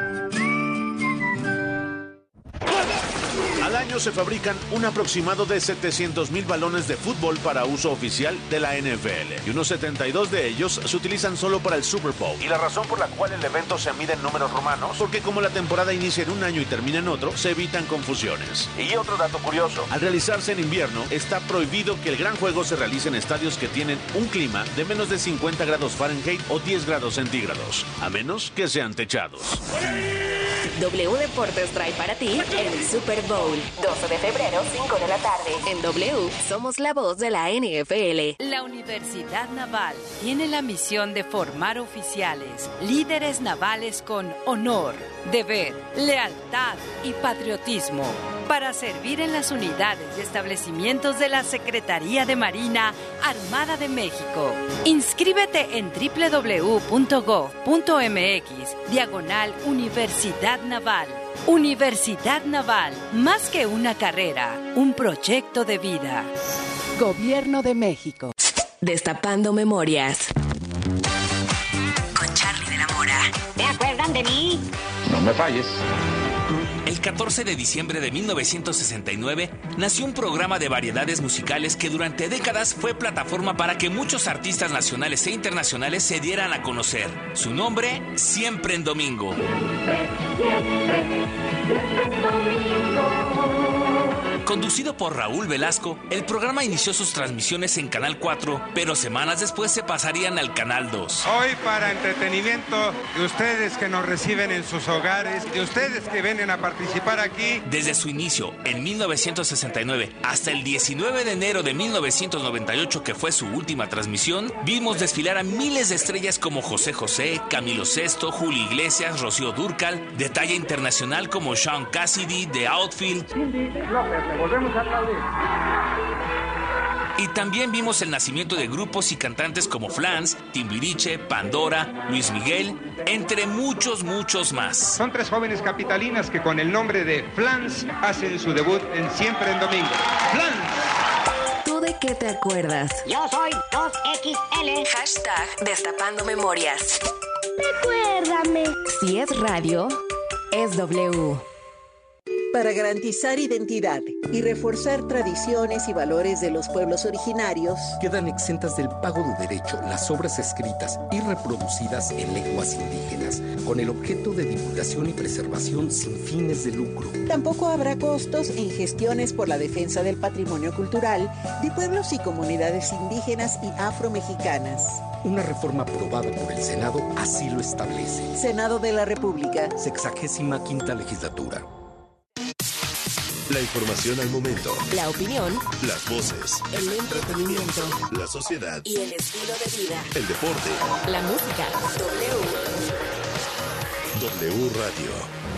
Al año se fabrican un aproximado de setecientos mil balones de fútbol para uso oficial de la N F L, y unos setenta y dos de ellos se utilizan solo para el Super Bowl. Y la razón por la cual el evento se mide en números romanos, porque como la temporada inicia en un año y termina en otro, se evitan confusiones. Y otro dato curioso, al realizarse en invierno, está prohibido que el gran juego se realice en estadios que tienen un clima de menos de cincuenta grados Fahrenheit o diez grados centígrados, a menos que sean techados. W Deportes trae para ti el Super Bowl. doce de febrero, cinco de la tarde. En W, somos la voz de la N F L. La Universidad Naval tiene la misión de formar oficiales, líderes navales con honor, deber, lealtad y patriotismo para servir en las unidades y establecimientos de la Secretaría de Marina Armada de México. Inscríbete en doble u doble u doble u punto gov punto m x diagonal Universidad Naval. Universidad Naval, más que una carrera, un proyecto de vida. Gobierno de México. Destapando memorias. Con Charlie de la Mora. ¿Te acuerdan de mí? No me falles. El catorce de diciembre de mil novecientos sesenta y nueve nació un programa de variedades musicales que durante décadas fue plataforma para que muchos artistas nacionales e internacionales se dieran a conocer. Su nombre, Siempre en Domingo. Siempre, siempre, siempre en Domingo. Conducido por Raúl Velasco, el programa inició sus transmisiones en Canal cuatro, pero semanas después se pasarían al Canal dos. Hoy, para entretenimiento de ustedes que nos reciben en sus hogares, de ustedes que vienen a participar aquí. Desde su inicio, en mil novecientos sesenta y nueve, hasta el diecinueve de enero de mil novecientos noventa y ocho, que fue su última transmisión, vimos desfilar a miles de estrellas como José José, Camilo Sesto, Julio Iglesias, Rocío Dúrcal, de talla internacional como Sean Cassidy, The Outfield. Volvemos a aplaudir. Y también vimos el nacimiento de grupos y cantantes como Flans, Timbiriche, Pandora, Luis Miguel, entre muchos, muchos más. Son tres jóvenes capitalinas que con el nombre de Flans hacen su debut en Siempre en Domingo. ¡Flans! ¿Tú de qué te acuerdas? Yo soy dos equis ele. Hashtag Destapando Memorias. Recuérdame. Si es radio, es W. Para garantizar identidad y reforzar tradiciones y valores de los pueblos originarios, quedan exentas del pago de derecho las obras escritas y reproducidas en lenguas indígenas, con el objeto de divulgación y preservación sin fines de lucro. Tampoco habrá costos en gestiones por la defensa del patrimonio cultural de pueblos y comunidades indígenas y afromexicanas. Una reforma aprobada por el Senado así lo establece. Senado de la República. Sexagésima quinta legislatura. La información al momento. La opinión. Las voces. El entretenimiento. La sociedad. Y el estilo de vida. El deporte. La música. W. W Radio.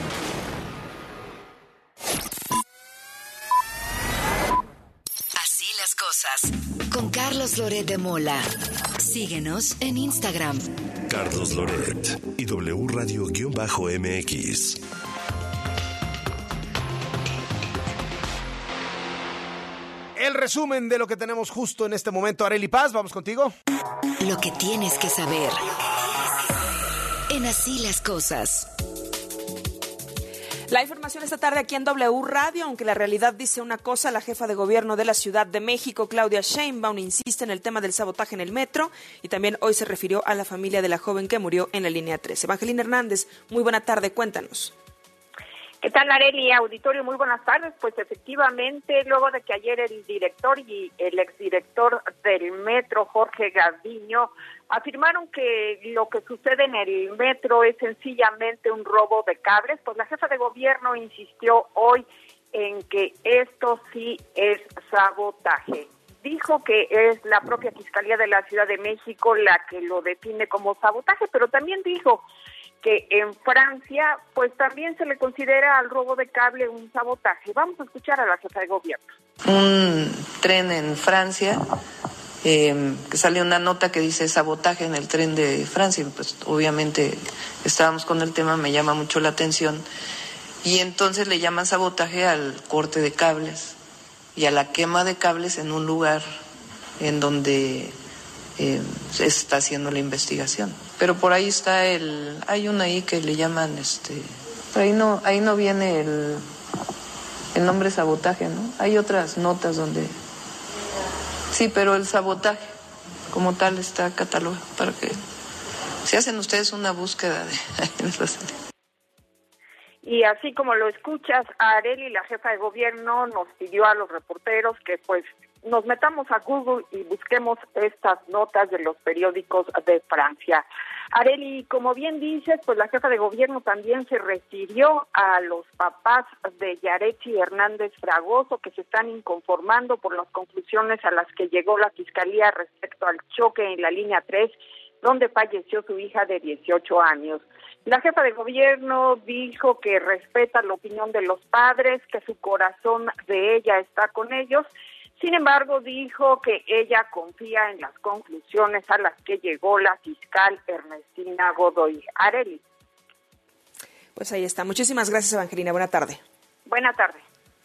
Así las cosas. Con Carlos Loret de Mola. Síguenos en Instagram. Carlos Loret y W Radio-M X. El resumen de lo que tenemos justo en este momento. Arely Paz, vamos contigo. Lo que tienes que saber. En Así las Cosas. La información esta tarde aquí en W Radio, aunque la realidad dice una cosa, la jefa de gobierno de la Ciudad de México, Claudia Sheinbaum, insiste en el tema del sabotaje en el metro y también hoy se refirió a la familia de la joven que murió en la línea tres. Evangelina Hernández, muy buena tarde, cuéntanos. ¿Qué tal, Arely? Auditorio, muy buenas tardes. Pues efectivamente, luego de que ayer el director y el exdirector del metro, Jorge Gaviño, afirmaron que lo que sucede en el metro es sencillamente un robo de cables, pues la jefa de gobierno insistió hoy en que esto sí es sabotaje. Dijo que es la propia Fiscalía de la Ciudad de México la que lo define como sabotaje, pero también dijo que en Francia, pues también se le considera al robo de cable un sabotaje. Vamos a escuchar a la jefa de gobierno. Un tren en Francia, eh, que salió una nota que dice sabotaje en el tren de Francia, pues obviamente estábamos con el tema, me llama mucho la atención, y entonces le llaman sabotaje al corte de cables y a la quema de cables en un lugar en donde eh, se está haciendo la investigación. Pero por ahí está el, hay una ahí que le llaman, este, por ahí no, ahí no viene el, el nombre sabotaje, ¿no? Hay otras notas donde, sí, pero el sabotaje como tal está catalogado para que, si hacen ustedes una búsqueda de, Y así como lo escuchas, Arely, la jefa de gobierno, nos pidió a los reporteros que pues nos metamos a Google y busquemos estas notas de los periódicos de Francia. Arely, como bien dices, pues la jefa de gobierno también se refirió a los papás de Yaretsi Hernández Fragoso, que se están inconformando por las conclusiones a las que llegó la Fiscalía respecto al choque en la línea tres, donde falleció su hija de dieciocho años. La jefa de gobierno dijo que respeta la opinión de los padres, que su corazón de ella está con ellos. Sin embargo, dijo que ella confía en las conclusiones a las que llegó la fiscal Ernestina Godoy. Arely. Pues ahí está. Muchísimas gracias, Evangelina. Buena tarde. Buena tarde.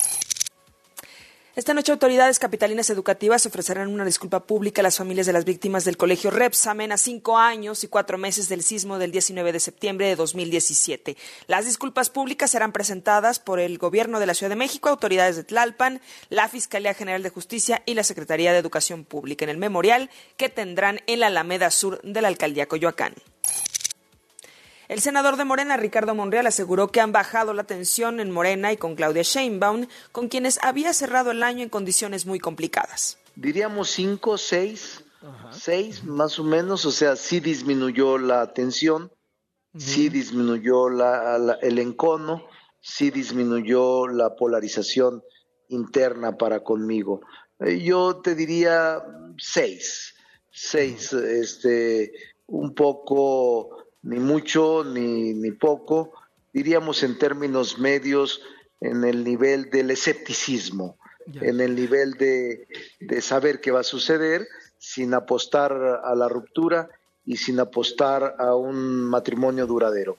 Esta noche autoridades capitalinas educativas ofrecerán una disculpa pública a las familias de las víctimas del colegio Repsamen a cinco años y cuatro meses del sismo del diecinueve de septiembre de dos mil diecisiete. Las disculpas públicas serán presentadas por el Gobierno de la Ciudad de México, autoridades de Tlalpan, la Fiscalía General de Justicia y la Secretaría de Educación Pública en el memorial que tendrán en la Alameda Sur de la Alcaldía Coyoacán. El senador de Morena, Ricardo Monreal, aseguró que han bajado la tensión en Morena y con Claudia Sheinbaum, con quienes había cerrado el año en condiciones muy complicadas. Diríamos cinco, seis, Ajá. seis más o menos, o sea, sí disminuyó la tensión, uh-huh. sí disminuyó la, la, el encono, sí disminuyó la polarización interna para conmigo. Eh, yo te diría seis, seis, uh-huh. este, un poco... ni mucho ni, ni poco, diríamos en términos medios, en el nivel del escepticismo, ya. en el nivel de, de saber qué va a suceder, sin apostar a la ruptura y sin apostar a un matrimonio duradero.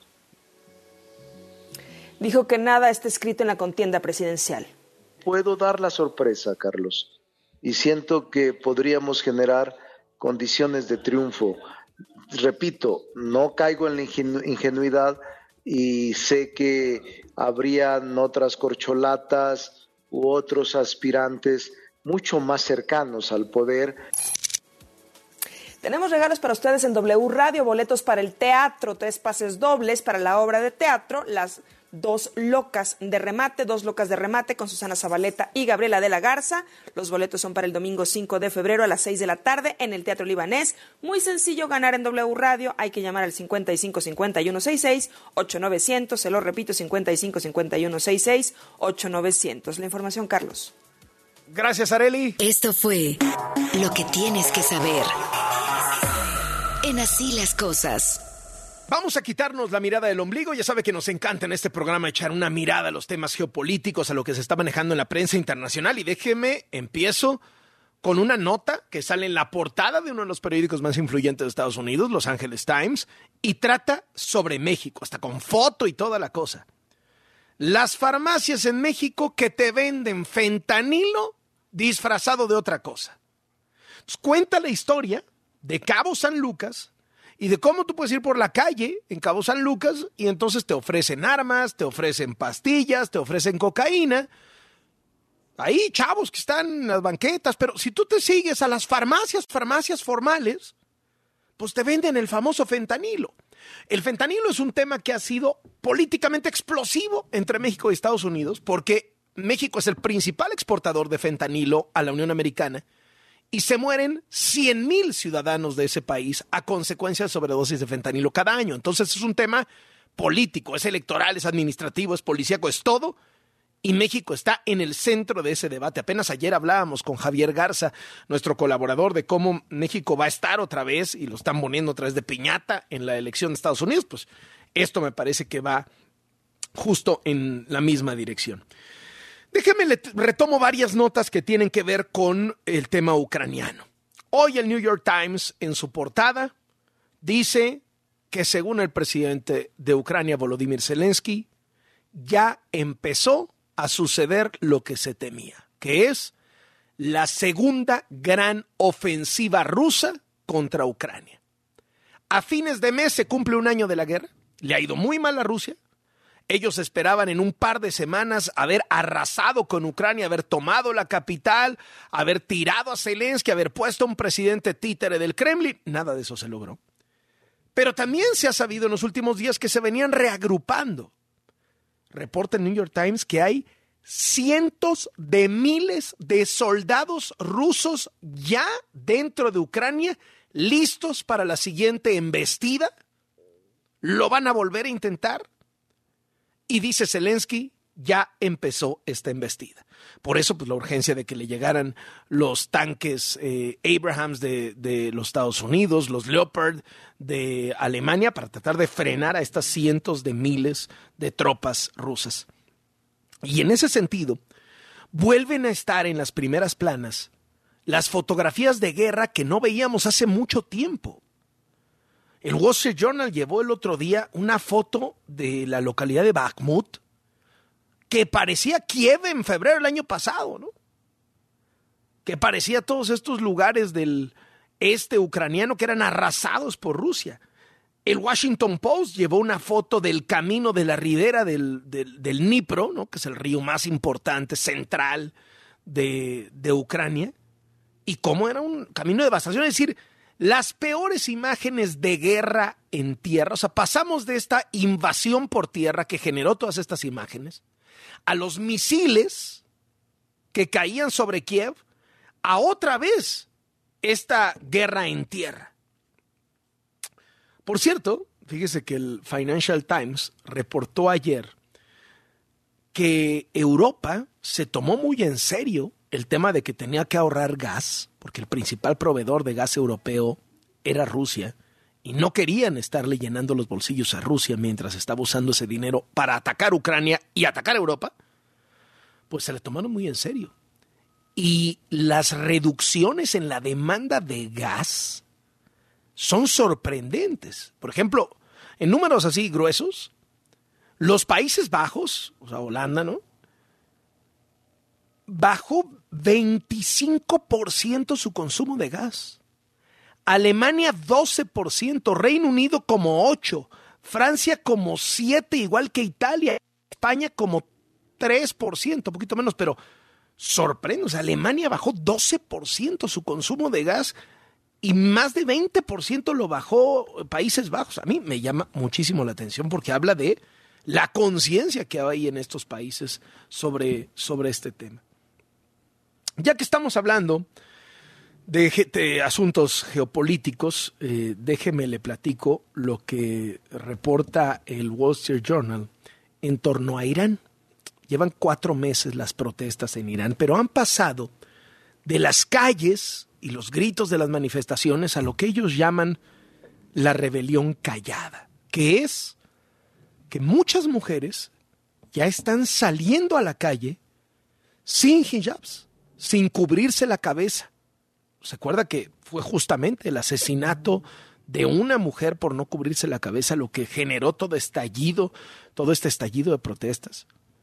Dijo que nada está escrito en la contienda presidencial. Puedo dar la sorpresa, Carlos, y siento que podríamos generar condiciones de triunfo. Repito, no caigo en la ingenu- ingenuidad y sé que habrían otras corcholatas u otros aspirantes mucho más cercanos al poder. Tenemos regalos para ustedes en W Radio, boletos para el teatro, tres pases dobles para la obra de teatro, Las Dos Locas de Remate, Dos Locas de Remate con Susana Zabaleta y Gabriela de la Garza. Los boletos son para el domingo cinco de febrero a las seis de la tarde en el Teatro Libanés. Muy sencillo ganar en W Radio, hay que llamar al cincuenta y cinco cincuenta y uno sesenta y seis ocho novecientos, se lo repito, cincuenta y cinco cincuenta y uno sesenta y seis ocho novecientos. La información, Carlos. Gracias, Arely. Esto fue Lo que tienes que saber en Así las Cosas. Vamos a quitarnos la mirada del ombligo. Ya sabe que nos encanta en este programa echar una mirada a los temas geopolíticos, a lo que se está manejando en la prensa internacional. Y déjeme, empiezo con una nota que sale en la portada de uno de los periódicos más influyentes de Estados Unidos, Los Angeles Times, y trata sobre México, hasta con foto y toda la cosa. Las farmacias en México que te venden fentanilo disfrazado de otra cosa. Entonces, cuenta la historia de Cabo San Lucas y de cómo tú puedes ir por la calle en Cabo San Lucas y entonces te ofrecen armas, te ofrecen pastillas, te ofrecen cocaína. Ahí chavos que están en las banquetas, pero si tú te sigues a las farmacias, farmacias formales, pues te venden el famoso fentanilo. El fentanilo es un tema que ha sido políticamente explosivo entre México y Estados Unidos porque México es el principal exportador de fentanilo a la Unión Americana y se mueren cien mil ciudadanos de ese país a consecuencia de sobredosis de fentanilo cada año. Entonces es un tema político, es electoral, es administrativo, es policíaco, es todo. Y México está en el centro de ese debate. Apenas ayer hablábamos con Javier Garza, nuestro colaborador, de cómo México va a estar otra vez y lo están poniendo otra vez de piñata en la elección de Estados Unidos. Pues esto me parece que va justo en la misma dirección. Déjeme, le retomo varias notas que tienen que ver con el tema ucraniano. Hoy el New York Times, en su portada, dice que según el presidente de Ucrania, Volodymyr Zelensky, ya empezó a suceder lo que se temía, que es la segunda gran ofensiva rusa contra Ucrania. A fines de mes se cumple un año de la guerra, le ha ido muy mal a Rusia. Ellos esperaban en un par de semanas haber arrasado con Ucrania, haber tomado la capital, haber tirado a Zelensky, haber puesto a un presidente títere del Kremlin. Nada de eso se logró. Pero también se ha sabido en los últimos días que se venían reagrupando. Reporta el New York Times que hay cientos de miles de soldados rusos ya dentro de Ucrania listos para la siguiente embestida. ¿Lo van a volver a intentar? Y dice Zelensky, ya empezó esta embestida. Por eso, pues la urgencia de que le llegaran los tanques eh, Abrams de, de los Estados Unidos, los Leopard de Alemania, para tratar de frenar a estas cientos de miles de tropas rusas. Y en ese sentido, vuelven a estar en las primeras planas las fotografías de guerra que no veíamos hace mucho tiempo. El Wall Street Journal llevó el otro día una foto de la localidad de Bakhmut que parecía Kiev en febrero del año pasado, ¿no? Que parecía todos estos lugares del este ucraniano que eran arrasados por Rusia. El Washington Post llevó una foto del camino de la ribera del, del, del Dnipro, ¿no? Que es el río más importante, central de, de Ucrania, y cómo era un camino de devastación, es decir, las peores imágenes de guerra en tierra. O sea, pasamos de esta invasión por tierra que generó todas estas imágenes a los misiles que caían sobre Kiev, a otra vez esta guerra en tierra. Por cierto, fíjese que el Financial Times reportó ayer que Europa se tomó muy en serio el tema de que tenía que ahorrar gas, porque el principal proveedor de gas europeo era Rusia, y no querían estarle llenando los bolsillos a Rusia mientras estaba usando ese dinero para atacar Ucrania y atacar Europa. Pues se le tomaron muy en serio. Y las reducciones en la demanda de gas son sorprendentes. Por ejemplo, en números así gruesos, los Países Bajos, o sea, Holanda, ¿no? Bajó veinticinco por ciento su consumo de gas. Alemania doce por ciento, Reino Unido como ocho por ciento, Francia como siete por ciento, igual que Italia, España como tres por ciento, un poquito menos, pero sorprende. O sea, Alemania bajó doce por ciento su consumo de gas y más de veinte por ciento lo bajó Países Bajos. A mí me llama muchísimo la atención porque habla de la conciencia que hay en estos países sobre, sobre este tema. Ya que estamos hablando de, de asuntos geopolíticos, eh, déjeme le platico lo que reporta el Wall Street Journal en torno a Irán. Llevan cuatro meses las protestas en Irán, pero han pasado de las calles y los gritos de las manifestaciones a lo que ellos llaman la rebelión callada, que es que muchas mujeres ya están saliendo a la calle sin hijabs, sin cubrirse la cabeza. ¿Se acuerda que fue justamente el asesinato de una mujer por no cubrirse la cabeza lo que generó todo estallido, todo este estallido de protestas?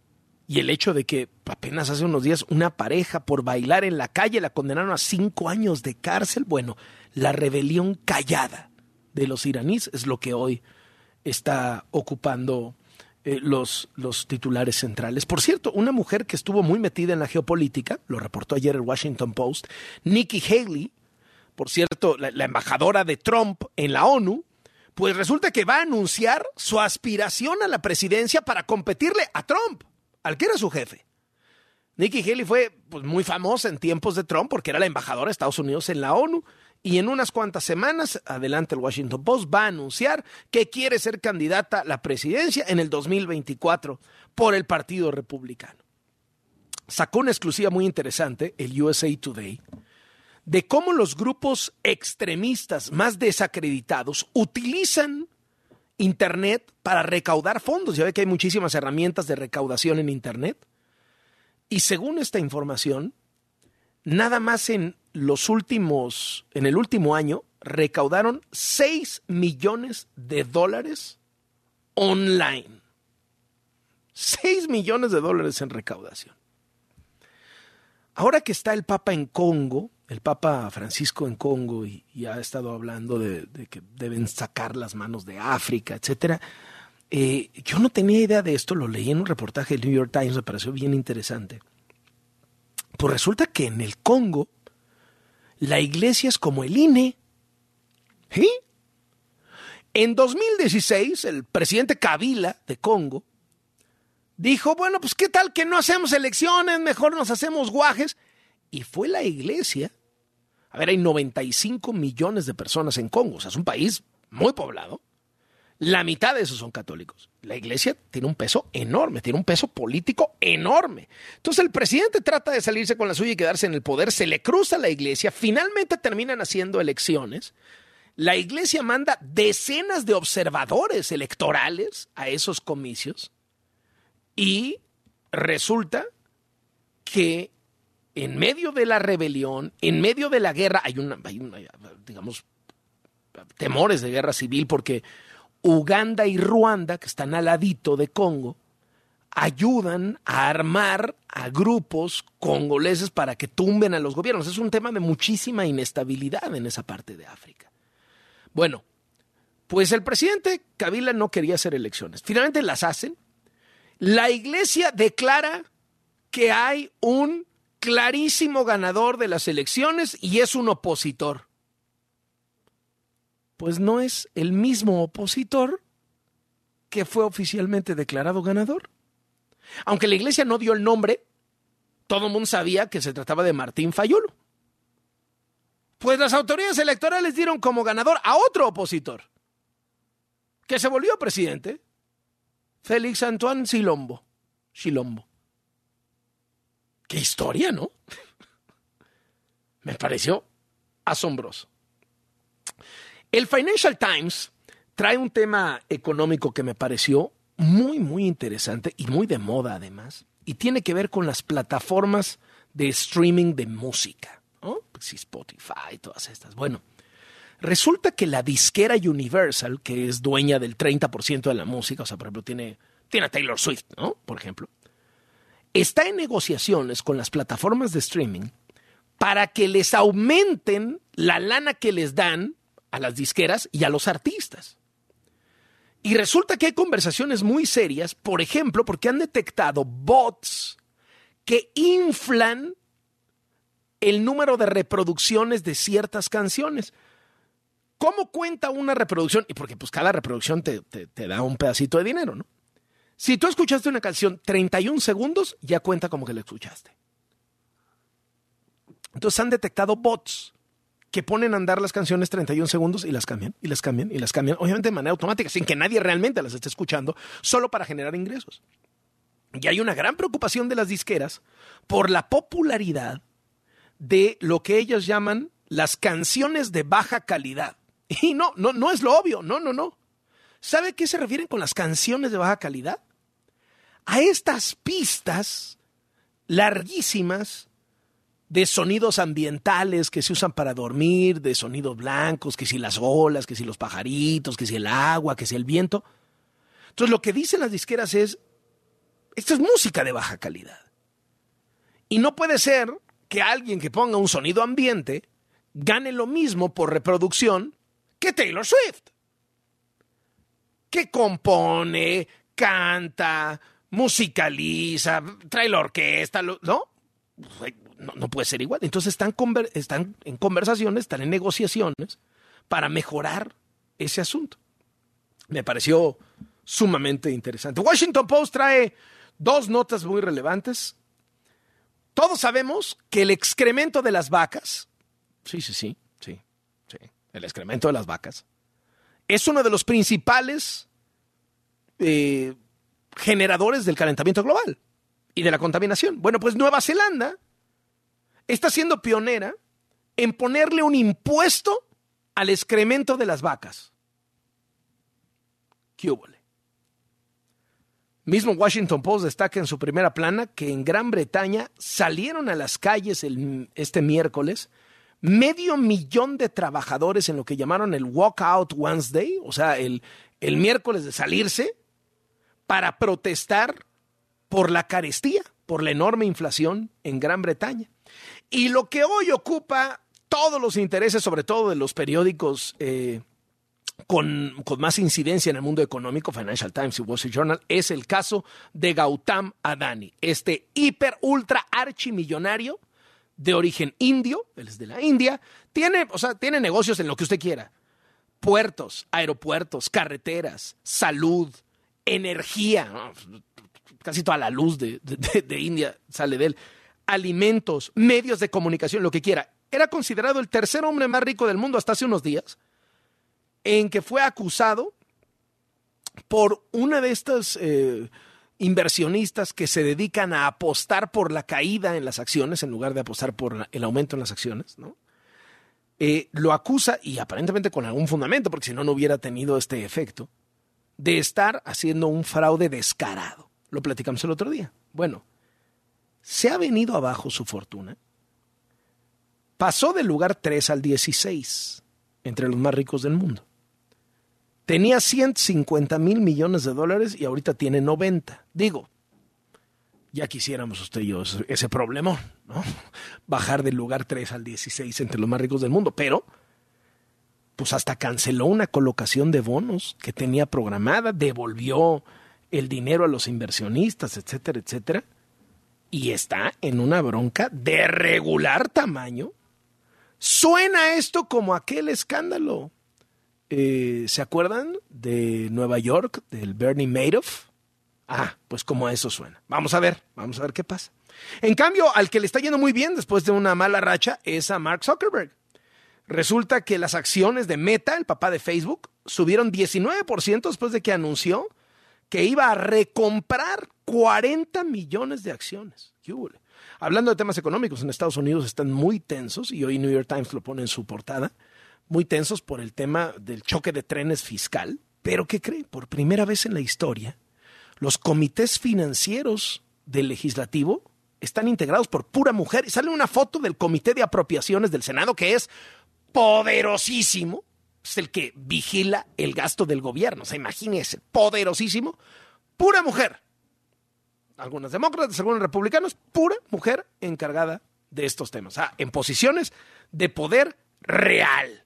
Y el hecho de que apenas hace unos días una pareja por bailar en la calle la condenaron a cinco años de cárcel. Bueno, la rebelión callada de los iraníes es lo que hoy está ocupando eh, los, los titulares centrales. Por cierto, una mujer que estuvo muy metida en la geopolítica, lo reportó ayer el Washington Post, Nikki Haley, por cierto, la, la embajadora de Trump en la ONU, pues resulta que va a anunciar su aspiración a la presidencia para competirle a Trump, al que era su jefe. Nikki Haley fue pues, muy famosa en tiempos de Trump porque era la embajadora de Estados Unidos en la ONU y en unas cuantas semanas, adelante el Washington Post, va a anunciar que quiere ser candidata a la presidencia en el dos mil veinticuatro por el Partido Republicano. Sacó una exclusiva muy interesante, el U S A Today, de cómo los grupos extremistas más desacreditados utilizan Internet para recaudar fondos. Ya ve que hay muchísimas herramientas de recaudación en Internet. Y según esta información, nada más en los últimos, en el último año, recaudaron seis millones de dólares online. seis millones de dólares en recaudación. Ahora que está el Papa en Congo, el Papa Francisco en Congo, y, y ha estado hablando de, de que deben sacar las manos de África, etcétera. Eh, yo no tenía idea de esto, lo leí en un reportaje del New York Times, me pareció bien interesante. Pues resulta que en el Congo la iglesia es como el I N E. ¿Sí? En dos mil dieciséis, el presidente Kabila de Congo dijo, bueno, pues qué tal que no hacemos elecciones, mejor nos hacemos guajes. Y fue la iglesia. A ver, hay noventa y cinco millones de personas en Congo, o sea, es un país muy poblado. La mitad de esos son católicos. La iglesia tiene un peso enorme, tiene un peso político enorme. Entonces el presidente trata de salirse con la suya y quedarse en el poder, se le cruza la iglesia, finalmente terminan haciendo elecciones. La iglesia manda decenas de observadores electorales a esos comicios y resulta que en medio de la rebelión, en medio de la guerra, hay una, hay una, digamos, temores de guerra civil porque Uganda y Ruanda, que están al ladito de Congo, ayudan a armar a grupos congoleses para que tumben a los gobiernos. Es un tema de muchísima inestabilidad en esa parte de África. Bueno, pues el presidente Kabila no quería hacer elecciones. Finalmente las hacen. La iglesia declara que hay un clarísimo ganador de las elecciones y es un opositor. Pues no es el mismo opositor que fue oficialmente declarado ganador. Aunque la iglesia no dio el nombre, todo el mundo sabía que se trataba de Martín Fayulu. Pues las autoridades electorales dieron como ganador a otro opositor, que se volvió presidente, Félix Antoine Chilombo. Chilombo. Qué historia, ¿no? Me pareció asombroso. El Financial Times trae un tema económico que me pareció muy, muy interesante y muy de moda además, y tiene que ver con las plataformas de streaming de música, ¿no? Pues Spotify, todas estas. Bueno, resulta que la disquera Universal, que es dueña del treinta por ciento de la música, o sea, por ejemplo, tiene, tiene a Taylor Swift, ¿no? Por ejemplo, está en negociaciones con las plataformas de streaming para que les aumenten la lana que les dan a las disqueras y a los artistas. Y resulta que hay conversaciones muy serias, por ejemplo, porque han detectado bots que inflan el número de reproducciones de ciertas canciones. ¿Cómo cuenta una reproducción? Y porque pues cada reproducción te, te, te da un pedacito de dinero, ¿no? Si tú escuchaste una canción treinta y un segundos, ya cuenta como que la escuchaste. Entonces han detectado bots que ponen a andar las canciones treinta y un segundos y las cambian, y las cambian, y las cambian, obviamente de manera automática, sin que nadie realmente las esté escuchando, solo para generar ingresos. Y hay una gran preocupación de las disqueras por la popularidad de lo que ellos llaman las canciones de baja calidad. Y no, no, no es lo obvio, no, no, no. ¿Sabe a qué se refieren con las canciones de baja calidad? A estas pistas larguísimas de sonidos ambientales que se usan para dormir, de sonidos blancos, que si las olas, que si los pajaritos, que si el agua, que si el viento. Entonces lo que dicen las disqueras es, Esto es música de baja calidad. Y no puede ser que alguien que ponga un sonido ambiente gane lo mismo por reproducción que Taylor Swift, que compone, canta, musicaliza, trae la orquesta, ¿no? No, no puede ser igual. Entonces están, conver- están en conversaciones, están en negociaciones para mejorar ese asunto. Me pareció sumamente interesante. Washington Post trae dos notas muy relevantes. Todos sabemos que el excremento de las vacas, sí, sí, sí, sí, sí, el excremento de las vacas, es uno de los principales eh, generadores del calentamiento global y de la contaminación. Bueno, pues Nueva Zelanda está siendo pionera en ponerle un impuesto al excremento de las vacas. ¿Qué hubo? Mismo Washington Post destaca en su primera plana que en Gran Bretaña salieron a las calles el, este miércoles medio millón de trabajadores en lo que llamaron el Walkout Wednesday, o sea, el, el miércoles de salirse, para protestar por la carestía, por la enorme inflación en Gran Bretaña. Y lo que hoy ocupa todos los intereses, sobre todo de los periódicos eh, Con, con más incidencia en el mundo económico, Financial Times y Wall Street Journal, es el caso de Gautam Adani, este hiper ultra archimillonario de origen indio, él es de la India, tiene, o sea, tiene negocios en lo que usted quiera, puertos, aeropuertos, carreteras, salud, energía, ¿no? Casi toda la luz de, de, de India sale de él, alimentos, medios de comunicación, lo que quiera. Era considerado el tercer hombre más rico del mundo hasta hace unos días, en que fue acusado por una de estas eh, inversionistas que se dedican a apostar por la caída en las acciones en lugar de apostar por la, el aumento en las acciones, ¿no? Eh, lo acusa, y aparentemente con algún fundamento, porque si no, no hubiera tenido este efecto, de estar haciendo un fraude descarado. Lo platicamos el otro día. Bueno, se ha venido abajo su fortuna. Pasó del lugar tres al dieciséis entre los más ricos del mundo. Tenía ciento cincuenta mil millones de dólares y ahorita tiene noventa. Digo, ya quisiéramos usted y yo ese, ese problemón, ¿no? Bajar del lugar tres al dieciséis entre los más ricos del mundo. Pero, pues hasta canceló una colocación de bonos que tenía programada, devolvió el dinero a los inversionistas, etcétera, etcétera. Y está en una bronca de regular tamaño. Suena esto como aquel escándalo. Eh, ¿Se acuerdan de Nueva York, del Bernie Madoff? Ah, pues como eso suena. Vamos a ver, vamos a ver qué pasa. En cambio, al que le está yendo muy bien después de una mala racha es a Mark Zuckerberg. Resulta que las acciones de Meta, el papá de Facebook, subieron diecinueve por ciento después de que anunció que iba a recomprar cuarenta millones de acciones. ¿Qué hubo? Hablando de temas económicos, en Estados Unidos están muy tensos, y hoy New York Times lo pone en su portada, muy tensos por el tema del choque de trenes fiscal. Pero ¿qué cree? Por primera vez en la historia, los comités financieros del legislativo están integrados por pura mujer. Y sale una foto del comité de apropiaciones del Senado, que es poderosísimo. Es el que vigila el gasto del gobierno. O sea, imagínese, poderosísimo. Pura mujer. Algunas demócratas, algunos republicanos, pura mujer encargada de estos temas. O sea, en posiciones de poder real.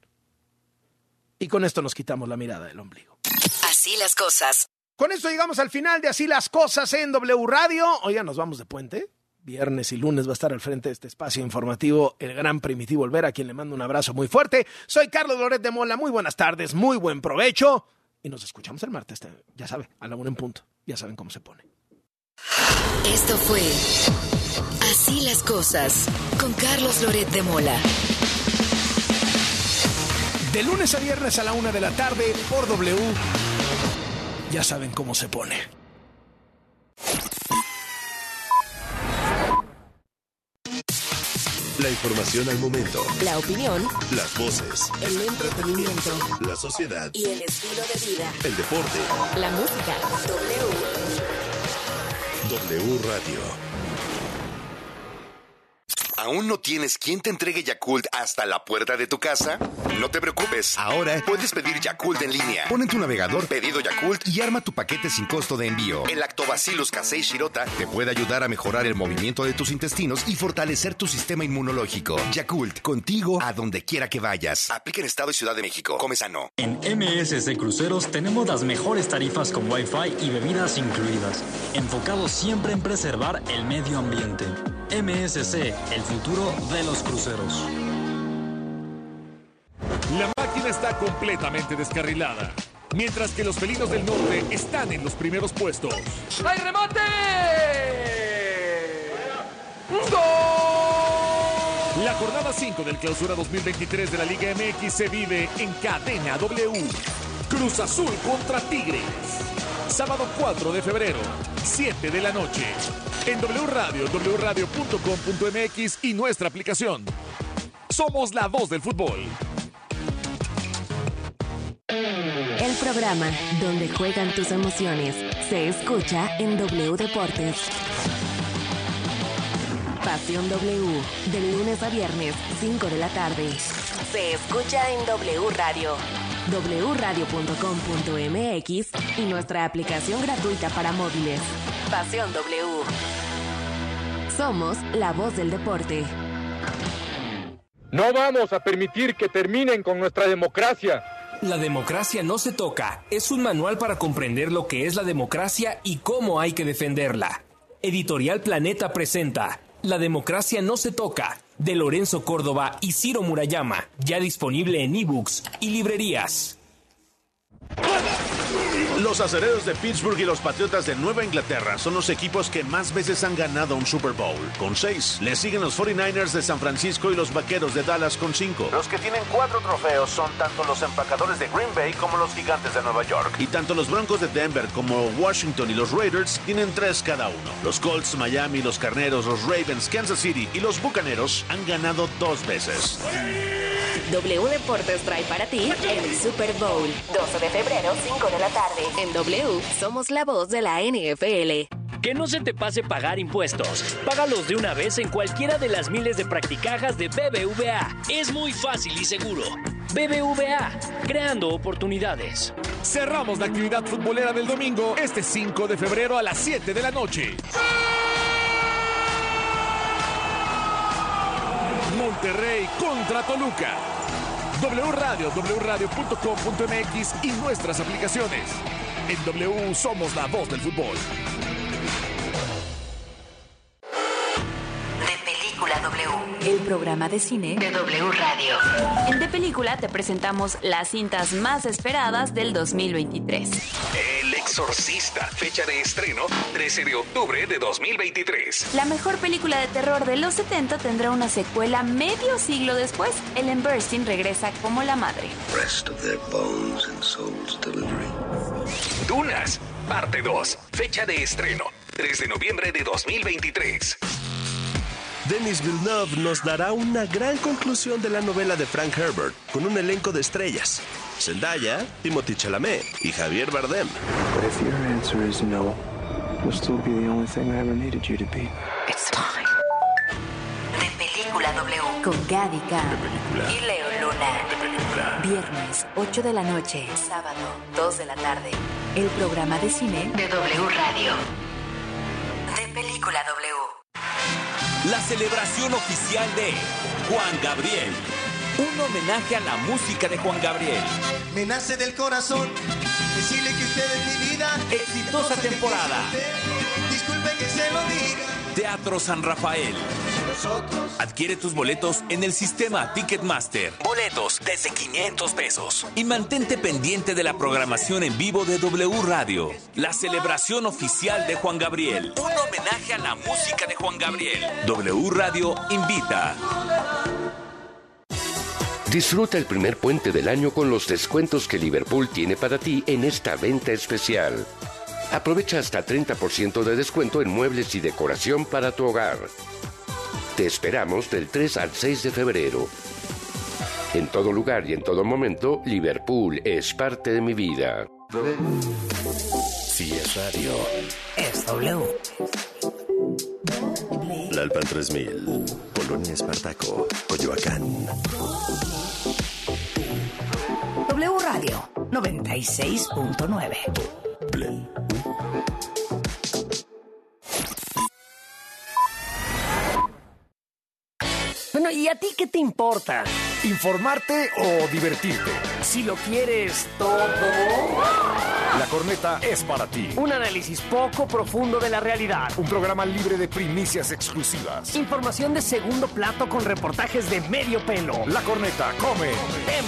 Y con esto nos quitamos la mirada del ombligo. Así las cosas. Con esto llegamos al final de Así las cosas en W Radio. Oigan, nos vamos de puente. Viernes y lunes va a estar al frente de este espacio informativo el gran Primitivo Olvera, a quien le mando un abrazo muy fuerte. Soy Carlos Loret de Mola. Muy buenas tardes, muy buen provecho. Y nos escuchamos el martes, ya saben, a la una en punto. Ya saben cómo se pone. Esto fue Así las cosas con Carlos Loret de Mola. De lunes a viernes a la una de la tarde por W. Ya saben cómo se pone. La información al momento. La opinión. Las voces. El entretenimiento. La sociedad. Y el estilo de vida. El deporte. La música. W. W Radio. ¿Aún no tienes quien te entregue Yakult hasta la puerta de tu casa? No te preocupes. Ahora puedes pedir Yakult en línea. Pon en tu navegador Pedido Yakult y arma tu paquete sin costo de envío. El Lactobacillus casei shirota te puede ayudar a mejorar el movimiento de tus intestinos y fortalecer tu sistema inmunológico. Yakult, contigo a donde quiera que vayas. Aplica en Estado y Ciudad de México. Come sano. En M S C Cruceros tenemos las mejores tarifas con Wi-Fi y bebidas incluidas, enfocados siempre en preservar el medio ambiente. M S C, el futuro de los cruceros. La máquina está completamente descarrilada, mientras que los felinos del norte están en los primeros puestos. ¡Hay remate! ¡Gol! La jornada cinco del Clausura dos mil veintitrés de la Liga M X se vive en Cadena W. Cruz Azul contra Tigres. Sábado cuatro de febrero, siete de la noche. En W Radio, w radio punto com punto m x y nuestra aplicación. Somos la voz del fútbol. El programa donde juegan tus emociones se escucha en W Deportes. Pasión W, de lunes a viernes, cinco de la tarde. Se escucha en W Radio, w radio punto com punto m x y nuestra aplicación gratuita para móviles. Pasión W. Somos la voz del deporte. No vamos a permitir que terminen con nuestra democracia. La democracia no se toca. Es un manual para comprender lo que es la democracia y cómo hay que defenderla. Editorial Planeta presenta La democracia no se toca, de Lorenzo Córdoba y Ciro Murayama, ya disponible en ebooks y librerías. Los Acereros de Pittsburgh y los Patriotas de Nueva Inglaterra son los equipos que más veces han ganado un Super Bowl, con seis. Le siguen los cuarenta y nueve ers de San Francisco y los Vaqueros de Dallas con cinco. Los que tienen cuatro trofeos son tanto los Empacadores de Green Bay como los Gigantes de Nueva York. Y tanto los Broncos de Denver como Washington y los Raiders tienen tres cada uno. Los Colts, Miami, los Carneros, los Ravens, Kansas City y los Bucaneros han ganado dos veces. W Deportes trae para ti el Super Bowl. doce de febrero, cinco de la tarde. En W, somos la voz de la N F L. Que no se te pase pagar impuestos. Págalos de una vez en cualquiera de las miles de practicajas de B B V A. Es muy fácil y seguro. B B V A, creando oportunidades. Cerramos la actividad futbolera del domingo este cinco de febrero a las siete de la noche. Monterrey contra Toluca. W Radio, w radio punto com punto m x y nuestras aplicaciones. En W somos la voz del fútbol. De Película W, el programa de cine de W Radio. En De Película te presentamos las cintas más esperadas del dos mil veintitrés. El Exorcista, fecha de estreno trece de octubre de dos mil veintitrés. La mejor película de terror de los setenta tendrá una secuela medio siglo después. Ellen Burstyn regresa como la madre. Rest of their bones and souls delivery. Dunas, parte dos, fecha de estreno tres de noviembre de dos mil veintitrés. Denis Villeneuve nos dará una gran conclusión de la novela de Frank Herbert, con un elenco de estrellas: Zendaya, Timothée Chalamet y Javier Bardem. But if your answer is no, you'll still be the only thing I ever needed you to be. It's time. De Película W, con Gaby K y Leo Luna. De Película. Viernes, ocho de la noche. Sábado, dos de la tarde. El programa de cine de W Radio. De Película W. La celebración oficial de Juan Gabriel. Un homenaje a la música de Juan Gabriel. Me nace del corazón decirle que usted es mi vida. Exitosa temporada. Disculpe que se lo diga. Teatro San Rafael. Nosotros. Adquiere tus boletos en el sistema Ticketmaster. Boletos desde quinientos pesos. Y mantente pendiente de la programación en vivo de W Radio. La celebración oficial de Juan Gabriel. Un homenaje a la música de Juan Gabriel. W Radio invita. Disfruta el primer puente del año con los descuentos que Liverpool tiene para ti en esta venta especial. Aprovecha hasta treinta por ciento de descuento en muebles y decoración para tu hogar. Te esperamos del tres al seis de febrero. En todo lugar y en todo momento, Liverpool es parte de mi vida. Si es radio, es W. La Alpan tres mil, con Colonia Espartaco, Coyoacán. W Radio noventa y seis punto nueve. Bueno, ¿y a ti qué te importa? ¿Informarte o divertirte? Si lo quieres todo... La Corneta es para ti. Un análisis poco profundo de la realidad. Un programa libre de primicias exclusivas. Información de segundo plato con reportajes de medio pelo. La Corneta come.